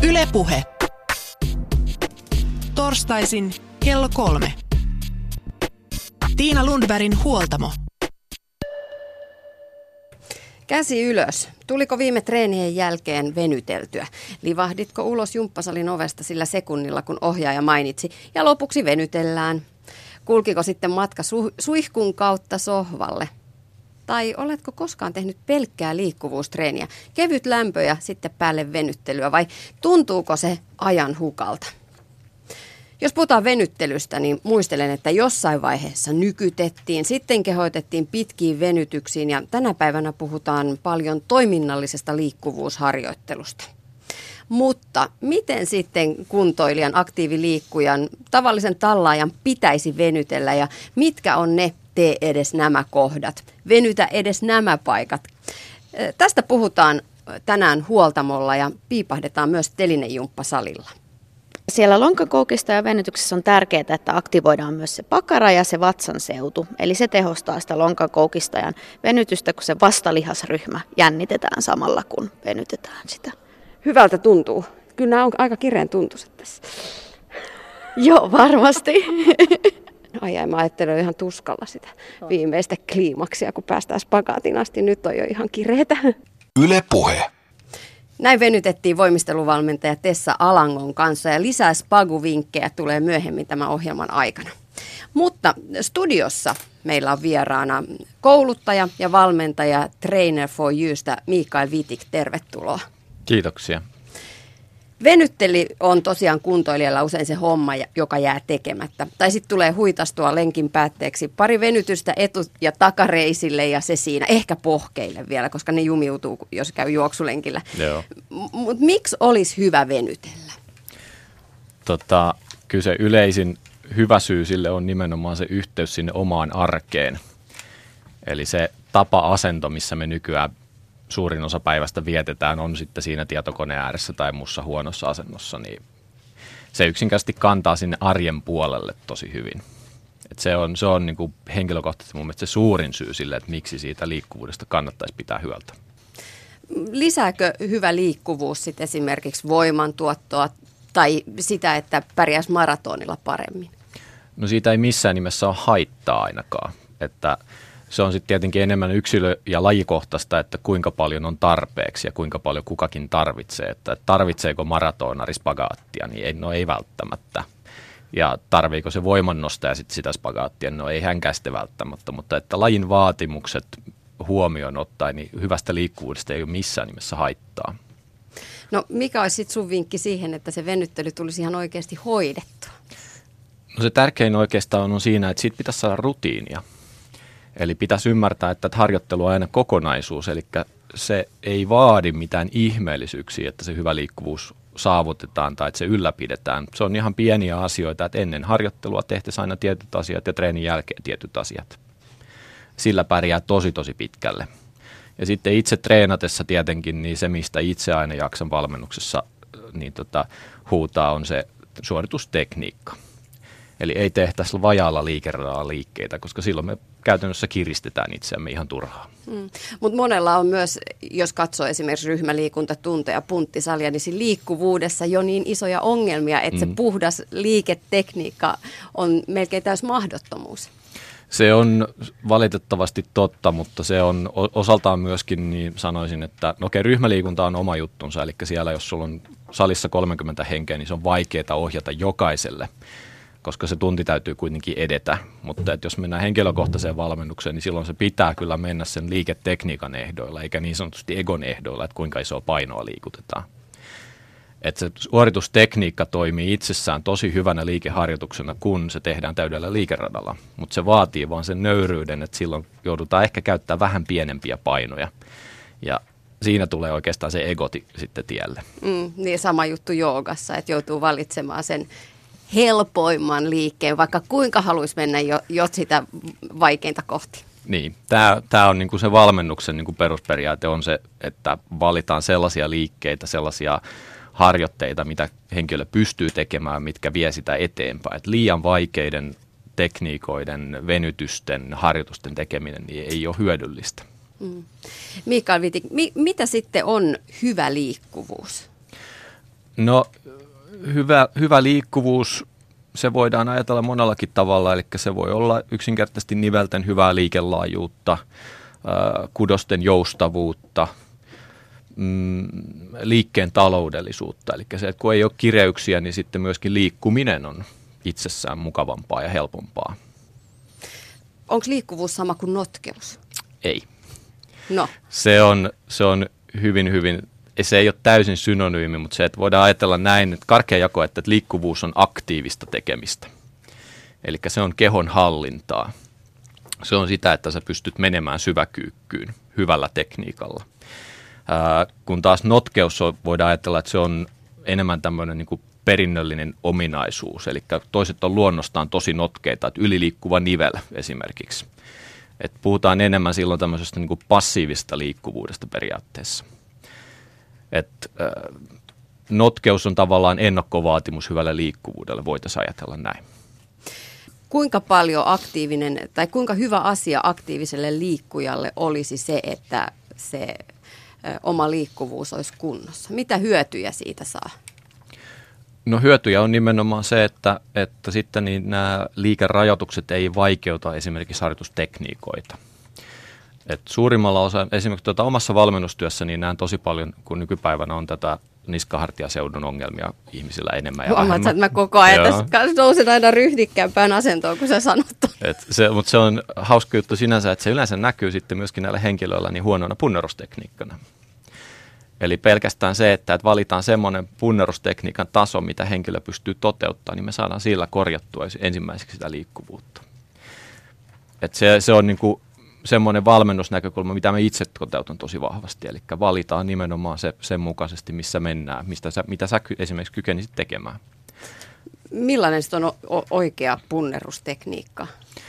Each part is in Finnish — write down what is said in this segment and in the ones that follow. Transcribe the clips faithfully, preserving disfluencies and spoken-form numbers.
Yle Puhe. Torstaisin kello kolme. Tiina Lundbergin huoltamo. Käsi ylös. Tuliko viime treenien jälkeen venyteltyä? Livahditko ulos jumppasalin ovesta sillä sekunnilla, kun ohjaaja mainitsi, ja lopuksi venytellään? Kulkiko sitten matka su- suihkun kautta sohvalle? Tai oletko koskaan tehnyt pelkkää liikkuvuustreeniä, kevyt lämpö ja sitten päälle venyttelyä, vai tuntuuko se ajan hukalta? Jos puhutaan venyttelystä, niin muistelen, että jossain vaiheessa nykytettiin, sitten kehoitettiin pitkiin venytyksiin ja tänä päivänä puhutaan paljon toiminnallisesta liikkuvuusharjoittelusta. Mutta miten sitten kuntoilijan, aktiiviliikkujan, tavallisen tallaajan pitäisi venytellä ja mitkä on ne tee edes nämä kohdat, venytä edes nämä paikat? Tästä puhutaan tänään huoltamolla ja piipahdetaan myös telinejumppasalilla. Siellä lonkakoukista ja venytyksessä on tärkeää, että aktivoidaan myös se pakara ja se vatsan seutu. Eli se tehostaa sitä lonkakoukista ja venytystä, kun se vastalihasryhmä jännitetään samalla, kun venytetään sitä. Hyvältä tuntuu. Kyllä nämä on aika kireen tuntuiset tässä. Joo, varmasti. Ai ai, mä ajattelin ihan tuskalla sitä viimeistä kliimaksia, kun päästään spagaatin asti. Nyt on jo ihan kireetä. Yle Puhe. Näin venytettiin voimisteluvalmentaja Tessa Alangon kanssa ja lisää spagu-vinkkejä tulee myöhemmin tämän ohjelman aikana. Mutta studiossa meillä on vieraana kouluttaja ja valmentaja Trainer for Youstä Mikael Vitik. Tervetuloa. Kiitoksia. Venytteli on tosiaan kuntoilijalla usein se homma, joka jää tekemättä. Tai sitten tulee huitastua lenkin päätteeksi pari venytystä etu- ja takareisille ja se siinä. Ehkä pohkeille vielä, koska ne jumiutuu, jos käy juoksulenkillä. Mutta miksi olisi hyvä venytellä? Tota, kyllä se yleisin hyvä syy sille on nimenomaan se yhteys sinne omaan arkeen. Eli se tapa-asento, missä me nykyään suurin osa päivästä vietetään, on sitten siinä tietokoneen ääressä tai muussa huonossa asennossa, niin se yksinkertaisesti kantaa sinne arjen puolelle tosi hyvin. Et se on, se on niin kuin henkilökohtaisesti mun mielestä se suurin syy sille, että miksi siitä liikkuvuudesta kannattaisi pitää hyvältä. Lisääkö hyvä liikkuvuus sitten esimerkiksi voimantuottoa tai sitä, että pärjäisi maratonilla paremmin? No siitä ei missään nimessä ole haittaa ainakaan, että se on sitten tietenkin enemmän yksilö- ja lajikohtaista, että kuinka paljon on tarpeeksi ja kuinka paljon kukakin tarvitsee. Että tarvitseeko maratonari spagaattia, niin ei, no ei välttämättä. Ja tarviiko se voimannostaja sitten sitä spagaattia, no ei hänkään sitten välttämättä. Mutta että lajin vaatimukset huomioon ottaen, niin hyvästä liikkuvuudesta ei ole missään nimessä haittaa. No mikä olisi sitten sun vinkki siihen, että se venyttely tulisi ihan oikeasti hoidettua? No se tärkein oikeastaan on siinä, että siitä pitäisi saada rutiinia. Eli pitäisi ymmärtää, että harjoittelu on aina kokonaisuus, eli se ei vaadi mitään ihmeellisyyksiä, että se hyvä liikkuvuus saavutetaan tai että se ylläpidetään. Se on ihan pieniä asioita, että ennen harjoittelua tehtäisiin aina tietyt asiat ja treenin jälkeen tietyt asiat. Sillä pärjää tosi tosi pitkälle. Ja sitten itse treenatessa tietenkin, niin se mistä itse aina jaksan valmennuksessa niin tota, huutaa on se suoritustekniikka. Eli ei tehtäisi vajaalla liikeradalla liikkeitä, koska silloin me käytännössä kiristetään itseämme ihan turhaan. Mm. Mutta monella on myös, jos katsoo esimerkiksi ryhmäliikuntatunteja, punttisalia, niin siinä liikkuvuudessa jo niin isoja ongelmia, että mm. se puhdas liiketekniikka on melkein täys mahdottomuus. Se on valitettavasti totta, mutta se on osaltaan myöskin, niin sanoisin, että no okei, ryhmäliikunta on oma juttunsa, eli siellä jos sulla on salissa kolmekymmentä henkeä, niin se on vaikeaa ohjata jokaiselle, koska se tunti täytyy kuitenkin edetä, mutta että jos mennään henkilökohtaiseen valmennukseen, niin silloin se pitää kyllä mennä sen liiketekniikan ehdoilla, eikä niin sanotusti egon ehdoilla, että kuinka isoa painoa liikutetaan. Että se suoritustekniikka toimii itsessään tosi hyvänä liikeharjoituksena, kun se tehdään täydellä liikeradalla, mutta se vaatii vaan sen nöyryyden, että silloin joudutaan ehkä käyttämään vähän pienempiä painoja, ja siinä tulee oikeastaan se egoti sitten tielle. Mm, niin sama juttu joogassa, että joutuu valitsemaan sen helpoimman liikkeen, vaikka kuinka haluaisi mennä jo, jo sitä vaikeinta kohti. Niin, tämä, tämä on niinku se valmennuksen niinku perusperiaate on se, että valitaan sellaisia liikkeitä, sellaisia harjoitteita, mitä henkilö pystyy tekemään, mitkä vie sitä eteenpäin. Et liian vaikeiden tekniikoiden, venytysten, harjoitusten tekeminen niin ei ole hyödyllistä. Mm. Mikael Vitik, mi- mitä sitten on hyvä liikkuvuus? No hyvä, hyvä liikkuvuus, se voidaan ajatella monellakin tavalla, eli se voi olla yksinkertaisesti nivelten hyvää liikelaajuutta, kudosten joustavuutta, liikkeen taloudellisuutta. Eli se, että kun ei ole kireyksiä, niin sitten myöskin liikkuminen on itsessään mukavampaa ja helpompaa. Onko liikkuvuus sama kuin notkeus? Ei. No. Se on, se on hyvin, hyvin, se ei ole täysin synonyymi, mutta se, että voidaan ajatella näin, että karkea jako, että liikkuvuus on aktiivista tekemistä. Eli se on kehon hallintaa. Se on sitä, että sä pystyt menemään syväkyykkyyn hyvällä tekniikalla. Ää, kun taas notkeus on, voidaan ajatella, että se on enemmän tämmöinen niin kuin perinnöllinen ominaisuus. Eli toiset on luonnostaan tosi notkeita, että yliliikkuva nivel esimerkiksi. Et puhutaan enemmän silloin tämmöisestä niin kuin passiivista liikkuvuudesta periaatteessa. Et, ää, notkeus on tavallaan ennakkovaatimus hyvälle liikkuvuudelle, voitaisiin ajatella näin. Kuinka paljon aktiivinen tai kuinka hyvä asia aktiiviselle liikkujalle olisi se, että se ö, oma liikkuvuus olisi kunnossa? Mitä hyötyjä siitä saa? No hyötyjä on nimenomaan se, että, että sitten niin nämä liikerajoitukset ei vaikeuta esimerkiksi harjoitustekniikoita. Et suurimmalla osa, esimerkiksi tuota omassa valmennustyössä, niin näen tosi paljon, kun nykypäivänä on tätä niskahartiaseudun ongelmia ihmisillä enemmän ja Huomaat, vähemmän. että mä koko ajan tässä nousen aina ryhdikkäämpään asentoon, kun sä sanot. Se, mutta se on hauska juttu sinänsä, että se yleensä näkyy sitten myöskin näillä henkilöillä niin huonona punnerustekniikkana. Eli pelkästään se, että valitaan semmoinen punnerustekniikan taso, mitä henkilö pystyy toteuttamaan, niin me saadaan sillä korjattua ensimmäiseksi sitä liikkuvuutta. Et se, se on niinku semmoinen valmennusnäkökulma, mitä mä itse toteutun tosi vahvasti. Eli valitaan nimenomaan se, sen mukaisesti, missä mennään, mistä sä, mitä sä esimerkiksi kykenisit tekemään. Millainen sitten on o- oikea punnerustekniikka?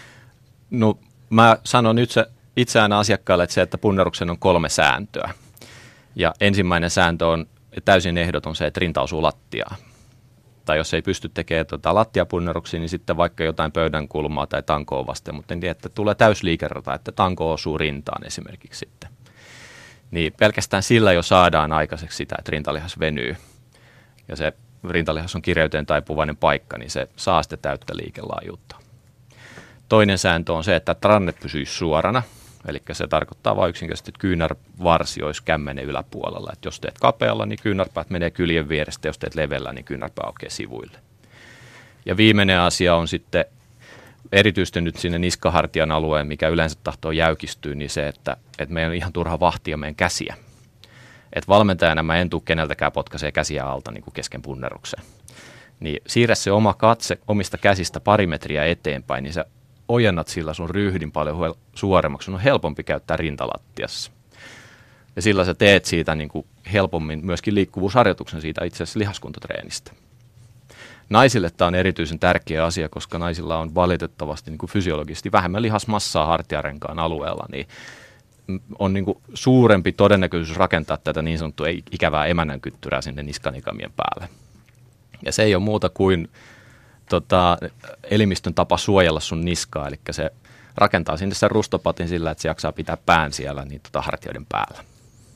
No mä sanon itse, itse aina asiakkaalle, että se, että punneruksen on kolme sääntöä. Ja ensimmäinen sääntö on täysin ehdoton se, että rinta osuu lattiaan. Tai jos ei pysty tekemään tuota lattiapunneruksia, niin sitten vaikka jotain pöydän kulmaa tai tankoa vasten, mutta niin, että tulee täysliikerata, että tanko osuu rintaan esimerkiksi sitten. Niin pelkästään sillä jo saadaan aikaiseksi sitä, että rintalihas venyy. Ja se rintalihas on kireyteen taipuvainen paikka, niin se saa sitä täyttä liikelaajuutta. Toinen sääntö on se, että ranne pysyisi suorana. Eli se tarkoittaa vain yksinkertaisesti, että kyynärvarsi olisi kämmenen yläpuolella. Että jos teet kapealla, niin kyynärpäät menee kyljen vierestä. Jos teet leveällä, niin kyynärpää aukeaa sivuille. Ja viimeinen asia on sitten erityisesti nyt sinne niskahartian alueen, mikä yleensä tahtoo jäykistyä, niin se, että, että meidän on ihan turha vahtia meidän käsiä. Että valmentajana mä en tule keneltäkään potkaisee käsiä alta niin kuin kesken punneruksen. Niin siirrä se oma katse omista käsistä pari metriä eteenpäin, niin se ojennat sillä sun ryhdin paljon suoremmaksi. Sun on helpompi käyttää rintalattiassa. Ja sillä sä teet siitä niin kuin helpommin myöskin liikkuvuusharjoituksen siitä itse asiassa lihaskuntotreenistä. Naisille tämä on erityisen tärkeä asia, koska naisilla on valitettavasti niin kuin fysiologisesti vähemmän lihasmassaa hartiarenkaan alueella, niin on niin kuin suurempi todennäköisyys rakentaa tätä niin sanottua ikävää emännänkyttyrää sinne niskanikamien päälle. Ja se ei ole muuta kuin Tota, elimistön tapa suojella sun niskaa, eli se rakentaa sinne sen rustopatin sillä, että se jaksaa pitää pään siellä niin tota, hartioiden päällä.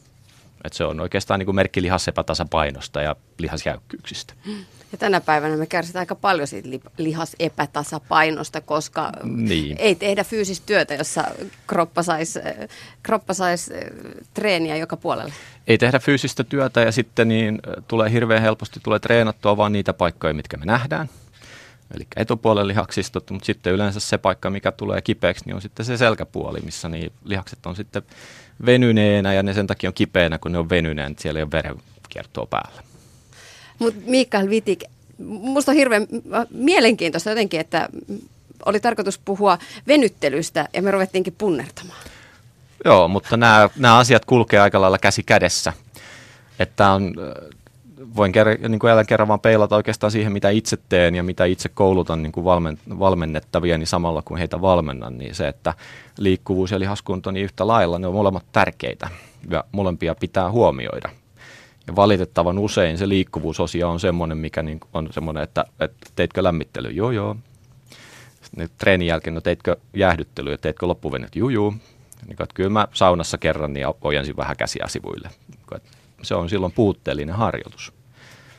Et se on oikeastaan niin kuin merkki lihasepätasapainosta ja lihasjäykkyyksistä. Ja tänä päivänä me kärsitään aika paljon siitä lihasepätasapainosta, koska niin. ei tehdä fyysistä työtä, jossa kroppa saisi kroppa sais treeniä joka puolelle. Ei tehdä fyysistä työtä ja sitten niin tulee hirveän helposti tulee treenattua vaan niitä paikkoja, mitkä me nähdään. Eli etupuolen lihaksistot, mutta sitten yleensä se paikka, mikä tulee kipeäksi, niin on sitten se selkäpuoli, missä niin lihakset on sitten venyneenä ja ne sen takia on kipeänä, kun ne on venyneen, että siellä ei ole verenkiertoa päällä. Mutta Mikael Wittig, musta on hirveän mielenkiintoista jotenkin, että oli tarkoitus puhua venyttelystä ja me ruvettiinkin punnertamaan. Joo, mutta nämä, nämä asiat kulkee aika lailla käsi kädessä. Että on, voin ker- niin kuin jälleen kerran vaan peilata oikeastaan siihen, mitä itse teen ja mitä itse koulutan niin kuin valmen, valmennettavia, niin samalla kuin heitä valmennan, niin se, että liikkuvuus ja lihaskunto niin yhtä lailla, ne on molemmat tärkeitä ja molempia pitää huomioida. Ja valitettavan usein se liikkuvuusosio on semmoinen, mikä niin on semmoinen, että, että teitkö lämmittely? Joo, joo. Sitten treenin jälkeen, no teitkö jäähdyttelyä, teitkö loppuvenyt? Juu, juu. Niin, että kyllä mä saunassa kerran niin ojensin vähän käsiä sivuille. Se on silloin puutteellinen harjoitus.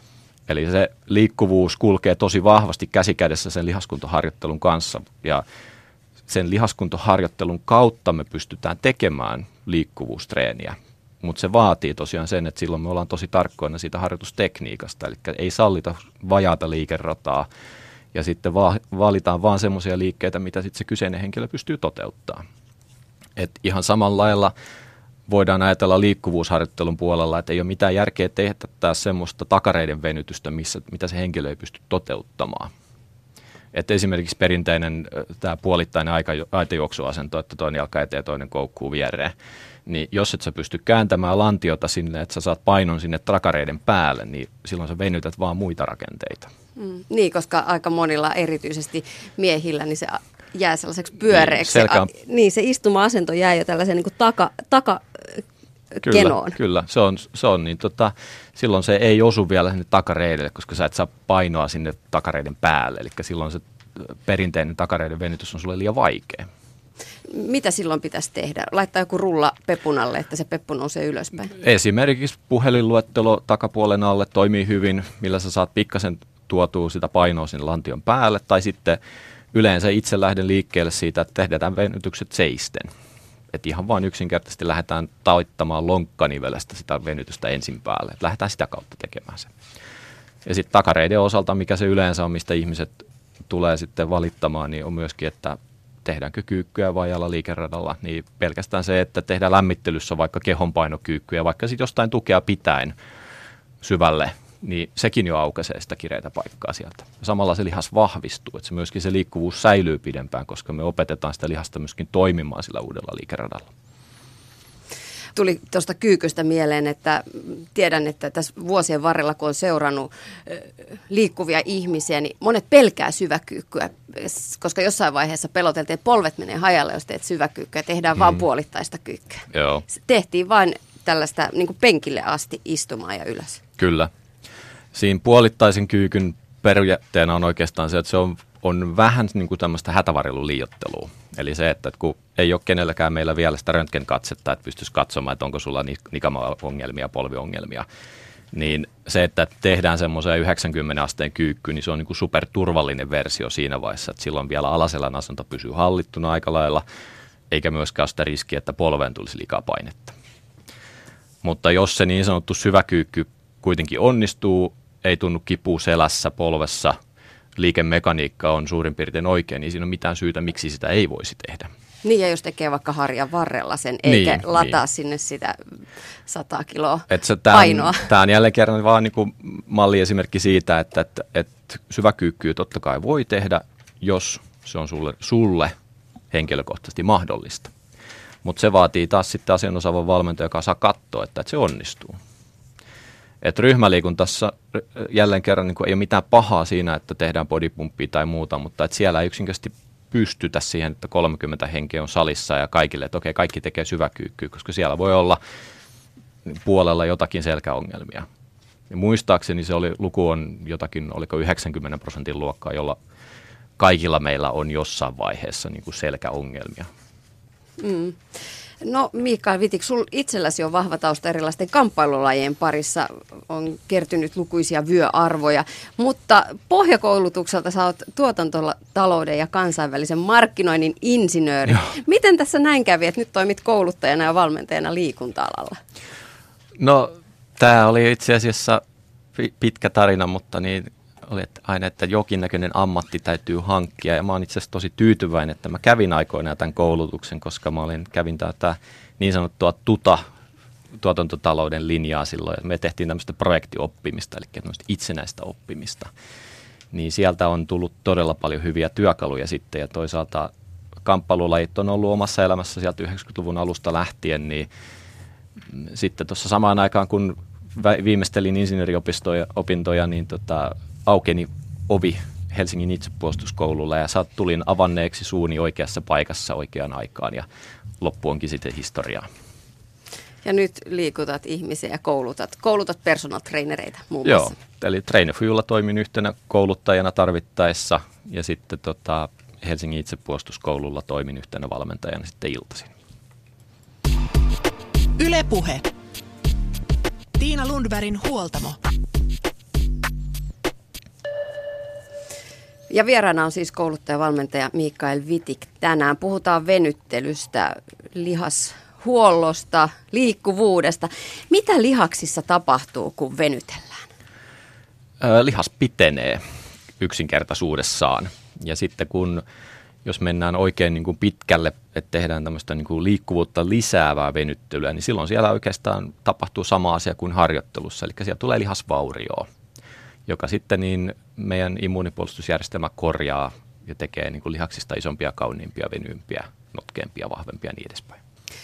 Eli se liikkuvuus kulkee tosi vahvasti käsikädessä sen lihaskuntoharjoittelun kanssa ja sen lihaskuntoharjoittelun kautta me pystytään tekemään liikkuvuustreeniä. Mutta se vaatii tosiaan sen, että silloin me ollaan tosi tarkkoina siitä harjoitustekniikasta, eli ei sallita vajaata liikerataa ja sitten va- valitaan vaan semmoisia liikkeitä, mitä sitten se kyseinen henkilö pystyy toteuttamaan. Et ihan samalla lailla voidaan ajatella liikkuvuusharjoittelun puolella, että ei ole mitään järkeä tehdä taas semmoista takareiden venytystä, missä, mitä se henkilö ei pysty toteuttamaan. Et esimerkiksi perinteinen tämä puolittainen aitajuoksuasento, että toinen jalka eteen ja toinen koukkuu viereen, niin jos et sä pysty kääntämään lantiota sinne, että sä saat painon sinne takareiden päälle, niin silloin sä venytät vaan muita rakenteita. Mm, niin, koska aika monilla erityisesti miehillä niin se jää sellaiseksi pyöreäksi. Niin, selkä on... niin se istuma-asento jää jo tällaisen niin kuin taka, taka Kyllä, kenoon. kyllä. Se on, se on niin tota, silloin se ei osu vielä sinne takareidelle, koska sä et saa painoa sinne takareiden päälle. Eli silloin se perinteinen takareiden venytys on sulle liian vaikea. Mitä silloin pitäisi tehdä? Laittaa joku rulla pepun alle, että se peppu nousee ylöspäin? Esimerkiksi puhelinluettelo takapuolen alle toimii hyvin, millä sä saat pikkasen tuotua sitä painoa sinne lantion päälle. Tai sitten yleensä itse lähden liikkeelle siitä, että tehdään venytykset seisten. Että ihan vain yksinkertaisesti lähdetään taittamaan lonkkanivelestä sitä venytystä ensin päälle. Et lähdetään sitä kautta tekemään se. Ja sitten takareiden osalta, mikä se yleensä on, mistä ihmiset tulee sitten valittamaan, niin on myöskin, että tehdäänkö kyykkyä vajaalla liikeradalla. Niin pelkästään se, että tehdään lämmittelyssä vaikka kehonpainokyykkyä, vaikka sitten jostain tukea pitäen syvälle, niin sekin jo aukaisee sitä kireitä paikkaa sieltä. Samalla se lihas vahvistuu, että se myöskin se liikkuvuus säilyy pidempään, koska me opetetaan sitä lihasta myöskin toimimaan sillä uudella liikeradalla. Tuli tuosta kyykystä mieleen, että tiedän, että tässä vuosien varrella, kun on seurannut liikkuvia ihmisiä, niin monet pelkää syväkyykkyä, koska jossain vaiheessa peloteltiin, että polvet menee hajalle, jos teet syväkyykkyä, tehdään mm. vaan puolittaista kyykkyä. Joo. Tehtiin vain tällaista niin kuin penkille asti istumaan ja ylös. Kyllä. Siinä puolittaisen kyykyn periaatteena on oikeastaan se, että se on, on vähän niin kuin tämmöistä hätävarjelun liioittelua. Eli se, että kun ei ole kenelläkään meillä vielä sitä röntgenkatsetta, että pystyisi katsomaan, että onko sulla nikama-ongelmia, polviongelmia, niin se, että tehdään semmoiseen yhdeksänkymmentä asteen kyykky, niin se on niin kuin superturvallinen versio siinä vaiheessa, että silloin vielä alaselän asento pysyy hallittuna aika lailla, eikä myöskään ole sitä riskiä, että polveen tulisi likapainetta. Mutta jos se niin sanottu syväkyykky kuitenkin onnistuu, ei tunnu kipua selässä, polvessa, liikemekaniikka on suurin piirtein oikein, niin siinä on mitään syytä, miksi sitä ei voisi tehdä. Niin, ja jos tekee vaikka harjan varrella sen, eikä niin, lataa niin. sinne sitä sata kiloa et se, painoa. Tämä on jälleen kerran vaan niin kuin malliesimerkki siitä, että, että, että syväkyykkyä totta kai voi tehdä, jos se on sulle, sulle henkilökohtaisesti mahdollista. Mutta se vaatii taas sitten asianosaavan valmentaja, joka saa katsoa, että, että se onnistuu. Et ryhmäliikuntassa jälleen kerran niin ei ole mitään pahaa siinä, että tehdään bodypumppia tai muuta, mutta et siellä ei yksinkertaisesti pystytä siihen, että kolmekymmentä henkeä on salissa ja kaikille, että okei, kaikki tekee syväkyykkyä, koska siellä voi olla puolella jotakin selkäongelmia. Ja muistaakseni se oli, luku on jotakin, oliko yhdeksänkymmentä prosentin luokkaa, jolla kaikilla meillä on jossain vaiheessa niin kuin selkäongelmia. Mm. No Mikael Wittig, sinulla itselläsi on vahva tausta erilaisten kamppailulajien parissa, on kertynyt lukuisia vyöarvoja, mutta pohjakoulutukselta sä oot tuotantotalouden ja kansainvälisen markkinoinnin insinööri. Joo. Miten tässä näin kävi, että nyt toimit kouluttajana ja valmentajana liikunta-alalla? No tämä oli itse asiassa pitkä tarina, mutta niin oli että aina, että jokinnäköinen ammatti täytyy hankkia ja mä oon itse asiassa tosi tyytyväinen, että mä kävin aikoinaan tämän koulutuksen, koska mä olin, kävin tätä niin sanottua tuta, tuotantotalouden linjaa silloin ja me tehtiin tämmöistä projektioppimista, eli tämmöistä itsenäistä oppimista. Niin sieltä on tullut todella paljon hyviä työkaluja sitten ja toisaalta kamppailulajit on ollut omassa elämässä sieltä yhdeksänkymmentäluvun alusta lähtien, niin sitten tuossa samaan aikaan kun viimeistelin insinööriopintoja, niin tota, aukeni ovi Helsingin itsepuolustuskoululla ja saat tulin avanneeksi suuni oikeassa paikassa oikeaan aikaan ja loppu onkin sitten historiaa. Ja nyt liikutat ihmisiä ja koulutat, koulutat personal trainereita muun Joo, muassa. Eli Train for Youlla toimin yhtenä kouluttajana tarvittaessa ja sitten tota, Helsingin itsepuolustuskoululla toimin yhtenä valmentajana sitten iltaisin. Yle Puhe. Tiina Lundbergin huoltamo. Ja vieraana on siis kouluttaja-valmentaja Mikael Vitik tänään. Puhutaan venyttelystä, lihashuollosta, liikkuvuudesta. Mitä lihaksissa tapahtuu, kun venytellään? Ö, lihas pitenee yksinkertaisuudessaan. Ja sitten kun, jos mennään oikein niin kuin pitkälle, että tehdään tämmöistä niin kuin liikkuvuutta lisäävää venyttelyä, niin silloin siellä oikeastaan tapahtuu sama asia kuin harjoittelussa. Eli siellä tulee lihasvaurioa, joka sitten niin meidän immuunipuolustusjärjestelmä korjaa ja tekee niin kuin lihaksista isompia, kauniimpia, venyympiä, notkeampia, vahvempia ja niin edespäin.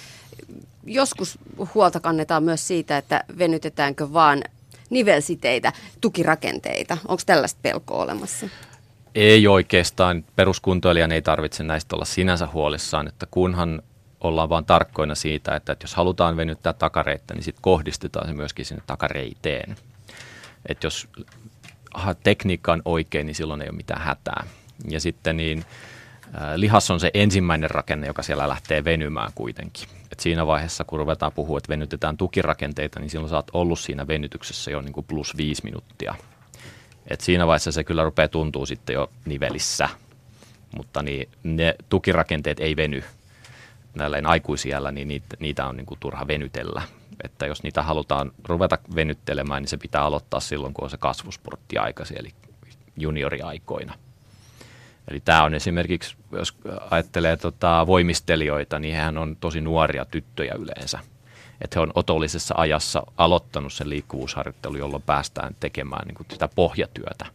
Joskus huolta kannetaan myös siitä, että venytetäänkö vaan nivelsiteitä, tukirakenteita. Onko tällaista pelkoa olemassa? Ei oikeastaan. Peruskuntoilijan ei tarvitse näistä olla sinänsä huolissaan, että kunhan ollaan vaan tarkkoina siitä, että, että jos halutaan venyttää takareittä, niin sitten kohdistetaan se myöskin sinne takareiteen. Että jos aha, tekniikka on oikein, niin silloin ei ole mitään hätää. Ja sitten niin äh, lihas on se ensimmäinen rakenne, joka siellä lähtee venymään kuitenkin. Et siinä vaiheessa, kun ruvetaan puhua, että venytetään tukirakenteita, niin silloin sä oot ollut siinä venytyksessä jo niin kuin plus viisi minuuttia. Et siinä vaiheessa se kyllä rupeaa tuntuu sitten jo nivelissä, mutta niin, ne tukirakenteet ei veny. Näilleen aikuisiällä, niin niitä, niitä on niin kuin turha venytellä. Että jos niitä halutaan ruveta venyttelemään, niin se pitää aloittaa silloin, kun on se kasvusporttiaika, eli junioriaikoina. Eli tämä on esimerkiksi, jos ajattelee tota voimistelijoita, niin hehän on tosi nuoria tyttöjä yleensä. Että he on otollisessa ajassa aloittanut sen liikkuvuusharjoittelun, jolloin päästään tekemään niin kuin sitä pohjatyötä.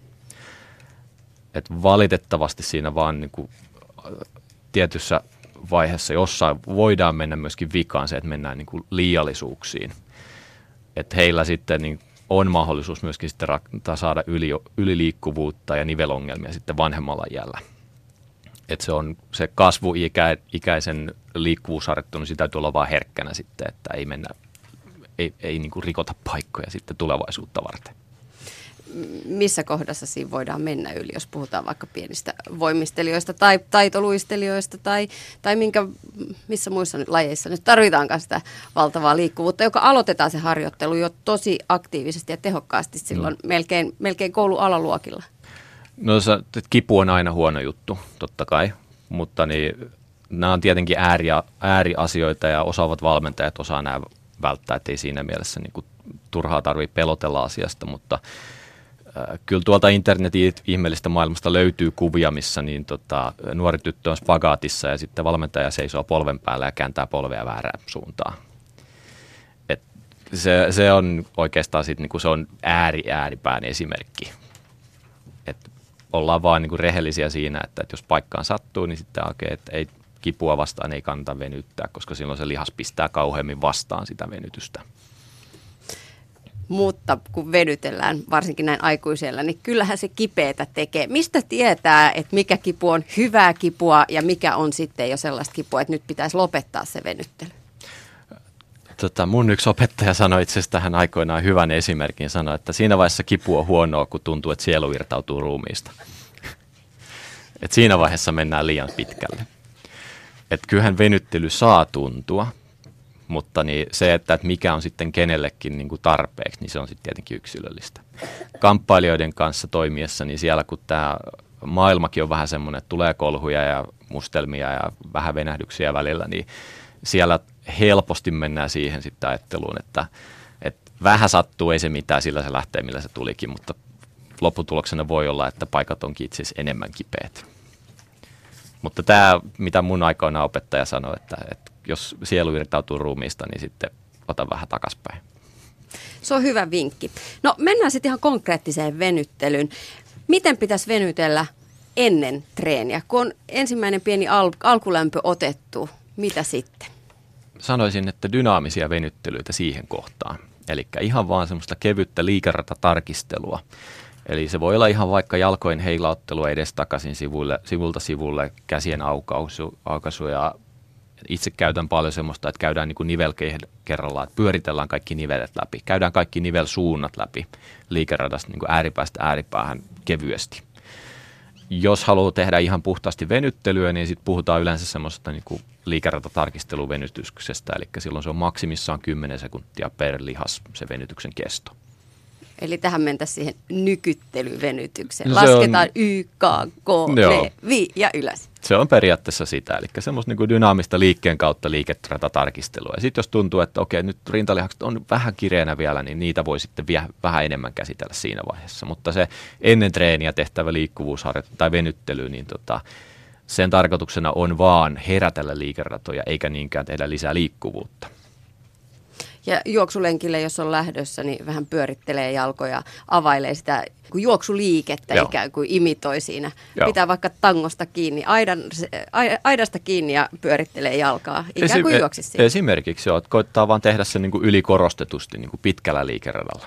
Et valitettavasti siinä vaan niin kuin tietyssä vaiheessa jossain voidaan mennä myöskin vikaan se, että mennään niin kuin liiallisuuksiin. Että heillä sitten niin on mahdollisuus myöskin sitten saada yli, yliliikkuvuutta ja nivelongelmia sitten vanhemmalla iällä. Että se on se kasvuikäisen liikkuvuusharjoittelu, niin sitä täytyy olla vaan herkkänä sitten, että ei mennä, ei, ei niin kuin rikota paikkoja sitten tulevaisuutta varten. Missä kohdassa siinä voidaan mennä yli, jos puhutaan vaikka pienistä voimistelijoista tai taitoluistelijoista tai, tai minkä, missä muissa nyt lajeissa nyt tarvitaankaan sitä valtavaa liikkuvuutta, joka aloitetaan se harjoittelu jo tosi aktiivisesti ja tehokkaasti silloin mm. melkein, melkein koulun alaluokilla? No kipu on aina huono juttu, totta kai, mutta niin, nämä on tietenkin ääriä, ääriasioita ja osaavat valmentajat osaa nämä välttää, ettei siinä mielessä niin kuin turhaa tarvitse pelotella asiasta, mutta kyllä tuolta internetin ihmeellistä maailmasta löytyy kuvia, missä niin tota, nuori tyttö on spagaatissa ja sitten valmentaja seisoo polven päällä ja kääntää polvea väärään suuntaan. Et se, se on oikeastaan sit, niinku, se on ääri ääripään esimerkki. Et ollaan vaan niinku rehellisiä siinä, että et jos paikkaan sattuu, niin sitten okay, että ei kipua vastaan ei kannata venyttää, koska silloin se lihas pistää kauheammin vastaan sitä venytystä. Mutta kun venytellään, varsinkin näin aikuisella, niin kyllähän se kipeätä tekee. Mistä tietää, että mikä kipu on hyvää kipua ja mikä on sitten jo sellaista kipua, että nyt pitäisi lopettaa se venyttely? Tota, mun yksi opettaja sanoi itse asiassa tähän aikoinaan hyvän esimerkin, sanoi, että siinä vaiheessa kipu on huonoa, kun tuntuu, että sielu irtautuu ruumiista. Et siinä vaiheessa mennään liian pitkälle. Et kyllähän venyttely saa tuntua. Mutta niin se, että, että mikä on sitten kenellekin niin kuin tarpeeksi, niin se on sitten tietenkin yksilöllistä. Kamppailijoiden kanssa toimiessa, niin siellä kun tämä maailmakin on vähän semmoinen, että tulee kolhuja ja mustelmia ja vähän venähdyksiä välillä, niin siellä helposti mennään siihen sitten ajatteluun, että, että vähän sattuu, ei se mitään, sillä se lähtee, millä se tulikin, mutta lopputuloksena voi olla, että paikat onkin itse asiassa enemmän kipeät. Mutta tämä, mitä mun aikoina opettaja sanoi, että, että jos sielu irtautuu ruumiista, niin sitten ota vähän takaspäin. Se on hyvä vinkki. No mennään sitten ihan konkreettiseen venyttelyyn. Miten pitäisi venytellä ennen treeniä? Kun on ensimmäinen pieni al- alkulämpö otettu, mitä sitten? Sanoisin, että dynaamisia venyttelyitä siihen kohtaan. Eli ihan vaan semmoista kevyttä liikeratatarkistelua. Eli se voi olla ihan vaikka jalkojen heilauttelua edestakaisin sivuille, sivulta sivulle, käsien aukaisu, aukaisu ja itse käytän paljon semmoista, että käydään niin kuin nivel kerrallaan, että pyöritellään kaikki nivelet läpi. Käydään kaikki nivelsuunnat läpi liikeradasta niin kuin ääripäästä ääripäähän kevyesti. Jos haluaa tehdä ihan puhtaasti venyttelyä, niin sitten puhutaan yleensä semmoista niin kuin liikeratatarkisteluvenytyksestä, eli silloin se on maksimissaan kymmenen sekuntia per lihas se venytyksen kesto. Eli tähän mentäisiin siihen nykyttelyvenytykseen. No se Lasketaan on- Y, K, K, Joo. V, vi ja ylös. Se on periaatteessa sitä, eli semmoista niin kuin dynaamista liikkeen kautta liiketrata-tarkistelua. Ja sitten jos tuntuu, että okei, nyt rintalihakset on vähän kireänä vielä, niin niitä voi sitten vielä vähän enemmän käsitellä siinä vaiheessa. Mutta se ennen treeniä tehtävä liikkuvuusharjoittelu tai venyttely, niin tota, sen tarkoituksena on vaan herätellä liikeratoja, eikä niinkään tehdä lisää liikkuvuutta. Ja juoksulenkille, jos on lähdössä, niin vähän pyörittelee jalkoja, availee sitä juoksuliikettä, Joo. ikään kuin imitoi siinä. Joo. Pitää vaikka tangosta kiinni, aidan, se- ai- aidasta kiinni ja pyörittelee jalkaa, ikään Esim- kuin juoksisi siinä. Esimerkiksi joo, että koittaa vaan tehdä sen niin kuin ylikorostetusti niin kuin pitkällä liikeradalla.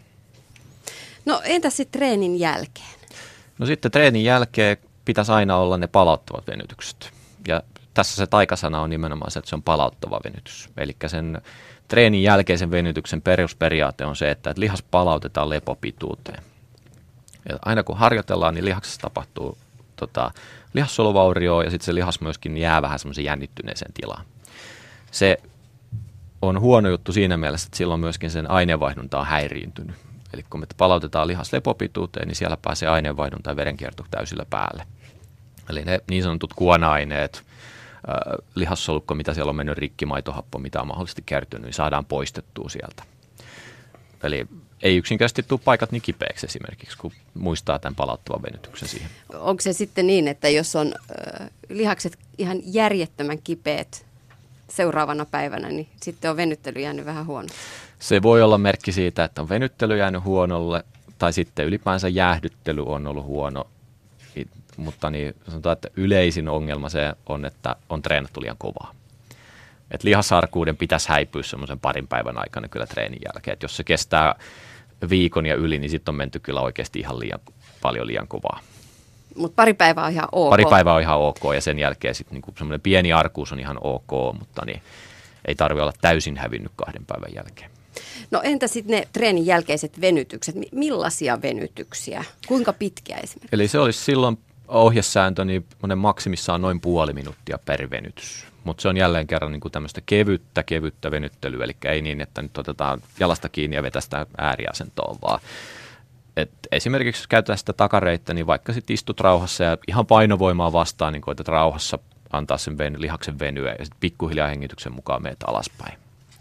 No entäs sitten treenin jälkeen? No sitten treenin jälkeen pitäisi aina olla ne palauttavat venytykset. Ja tässä se taikasana on nimenomaan se, että se on palauttava venytys. Eli sen treenin jälkeisen venytyksen perusperiaate on se, että lihas palautetaan lepopituuteen. Ja aina kun harjoitellaan, niin lihaksessa tapahtuu tota, lihassoluvaurio ja sitten se lihas myöskin jää vähän semmoisen jännittyneeseen tilaan. Se on huono juttu siinä mielessä, että silloin myöskin sen aineenvaihdunta on häiriintynyt. Eli kun me palautetaan lihas lepopituuteen, niin siellä pääsee aineenvaihdunta ja verenkierto täysillä päälle. Eli ne niin sanotut kuona-aineet, äh, lihassolukko, mitä siellä on mennyt rikki, maitohappo, mitä on mahdollisesti kertynyt, niin saadaan poistettua sieltä. Eli ei yksinkertaisesti tule paikat niin kipeäksi esimerkiksi, kun muistaa tämän palauttavan venytyksen siihen. Onko se sitten niin, että jos on äh, lihakset ihan järjettömän kipeät seuraavana päivänä, niin sitten on venyttely jäänyt vähän huono? Se voi olla merkki siitä, että on venyttely jäänyt huonolle, tai sitten ylipäänsä jäähdyttely on ollut huono, It- mutta niin sanotaan, että yleisin ongelma se on, että on treenattu liian kovaa. Et lihasarkuuden pitäisi häipyä semmoisen parin päivän aikana kyllä treenin jälkeen. Et jos se kestää viikon ja yli, niin sitten on menty kyllä oikeasti ihan liian, paljon liian kovaa. Mutta pari päivää on ihan ok. Pari päivää on ihan ok ja sen jälkeen sitten niinku semmoinen pieni arkuus on ihan ok, mutta niin ei tarvitse olla täysin hävinnyt kahden päivän jälkeen. No entä sitten ne treenin jälkeiset venytykset? Mi- Millaisia venytyksiä? Kuinka pitkiä esimerkiksi? Eli se olisi silloin ohjesääntö, niin monen maksimissaan noin puoli minuuttia per venytys. Mutta se on jälleen kerran niin kuin tämmöistä kevyttä, kevyttä venyttelyä, eli ei niin, että nyt otetaan jalasta kiinni ja vetästään ääriasentoon, vaan et esimerkiksi jos käytetään sitä takareittä, niin vaikka sitten istut rauhassa ja ihan painovoimaa vastaan, niin koetat rauhassa antaa sen ven, lihaksen venyä ja sitten pikkuhiljaa hengityksen mukaan meet alaspäin.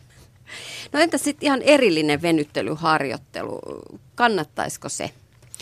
No entä sitten ihan erillinen venyttelyharjoittelu? Kannattaisiko se?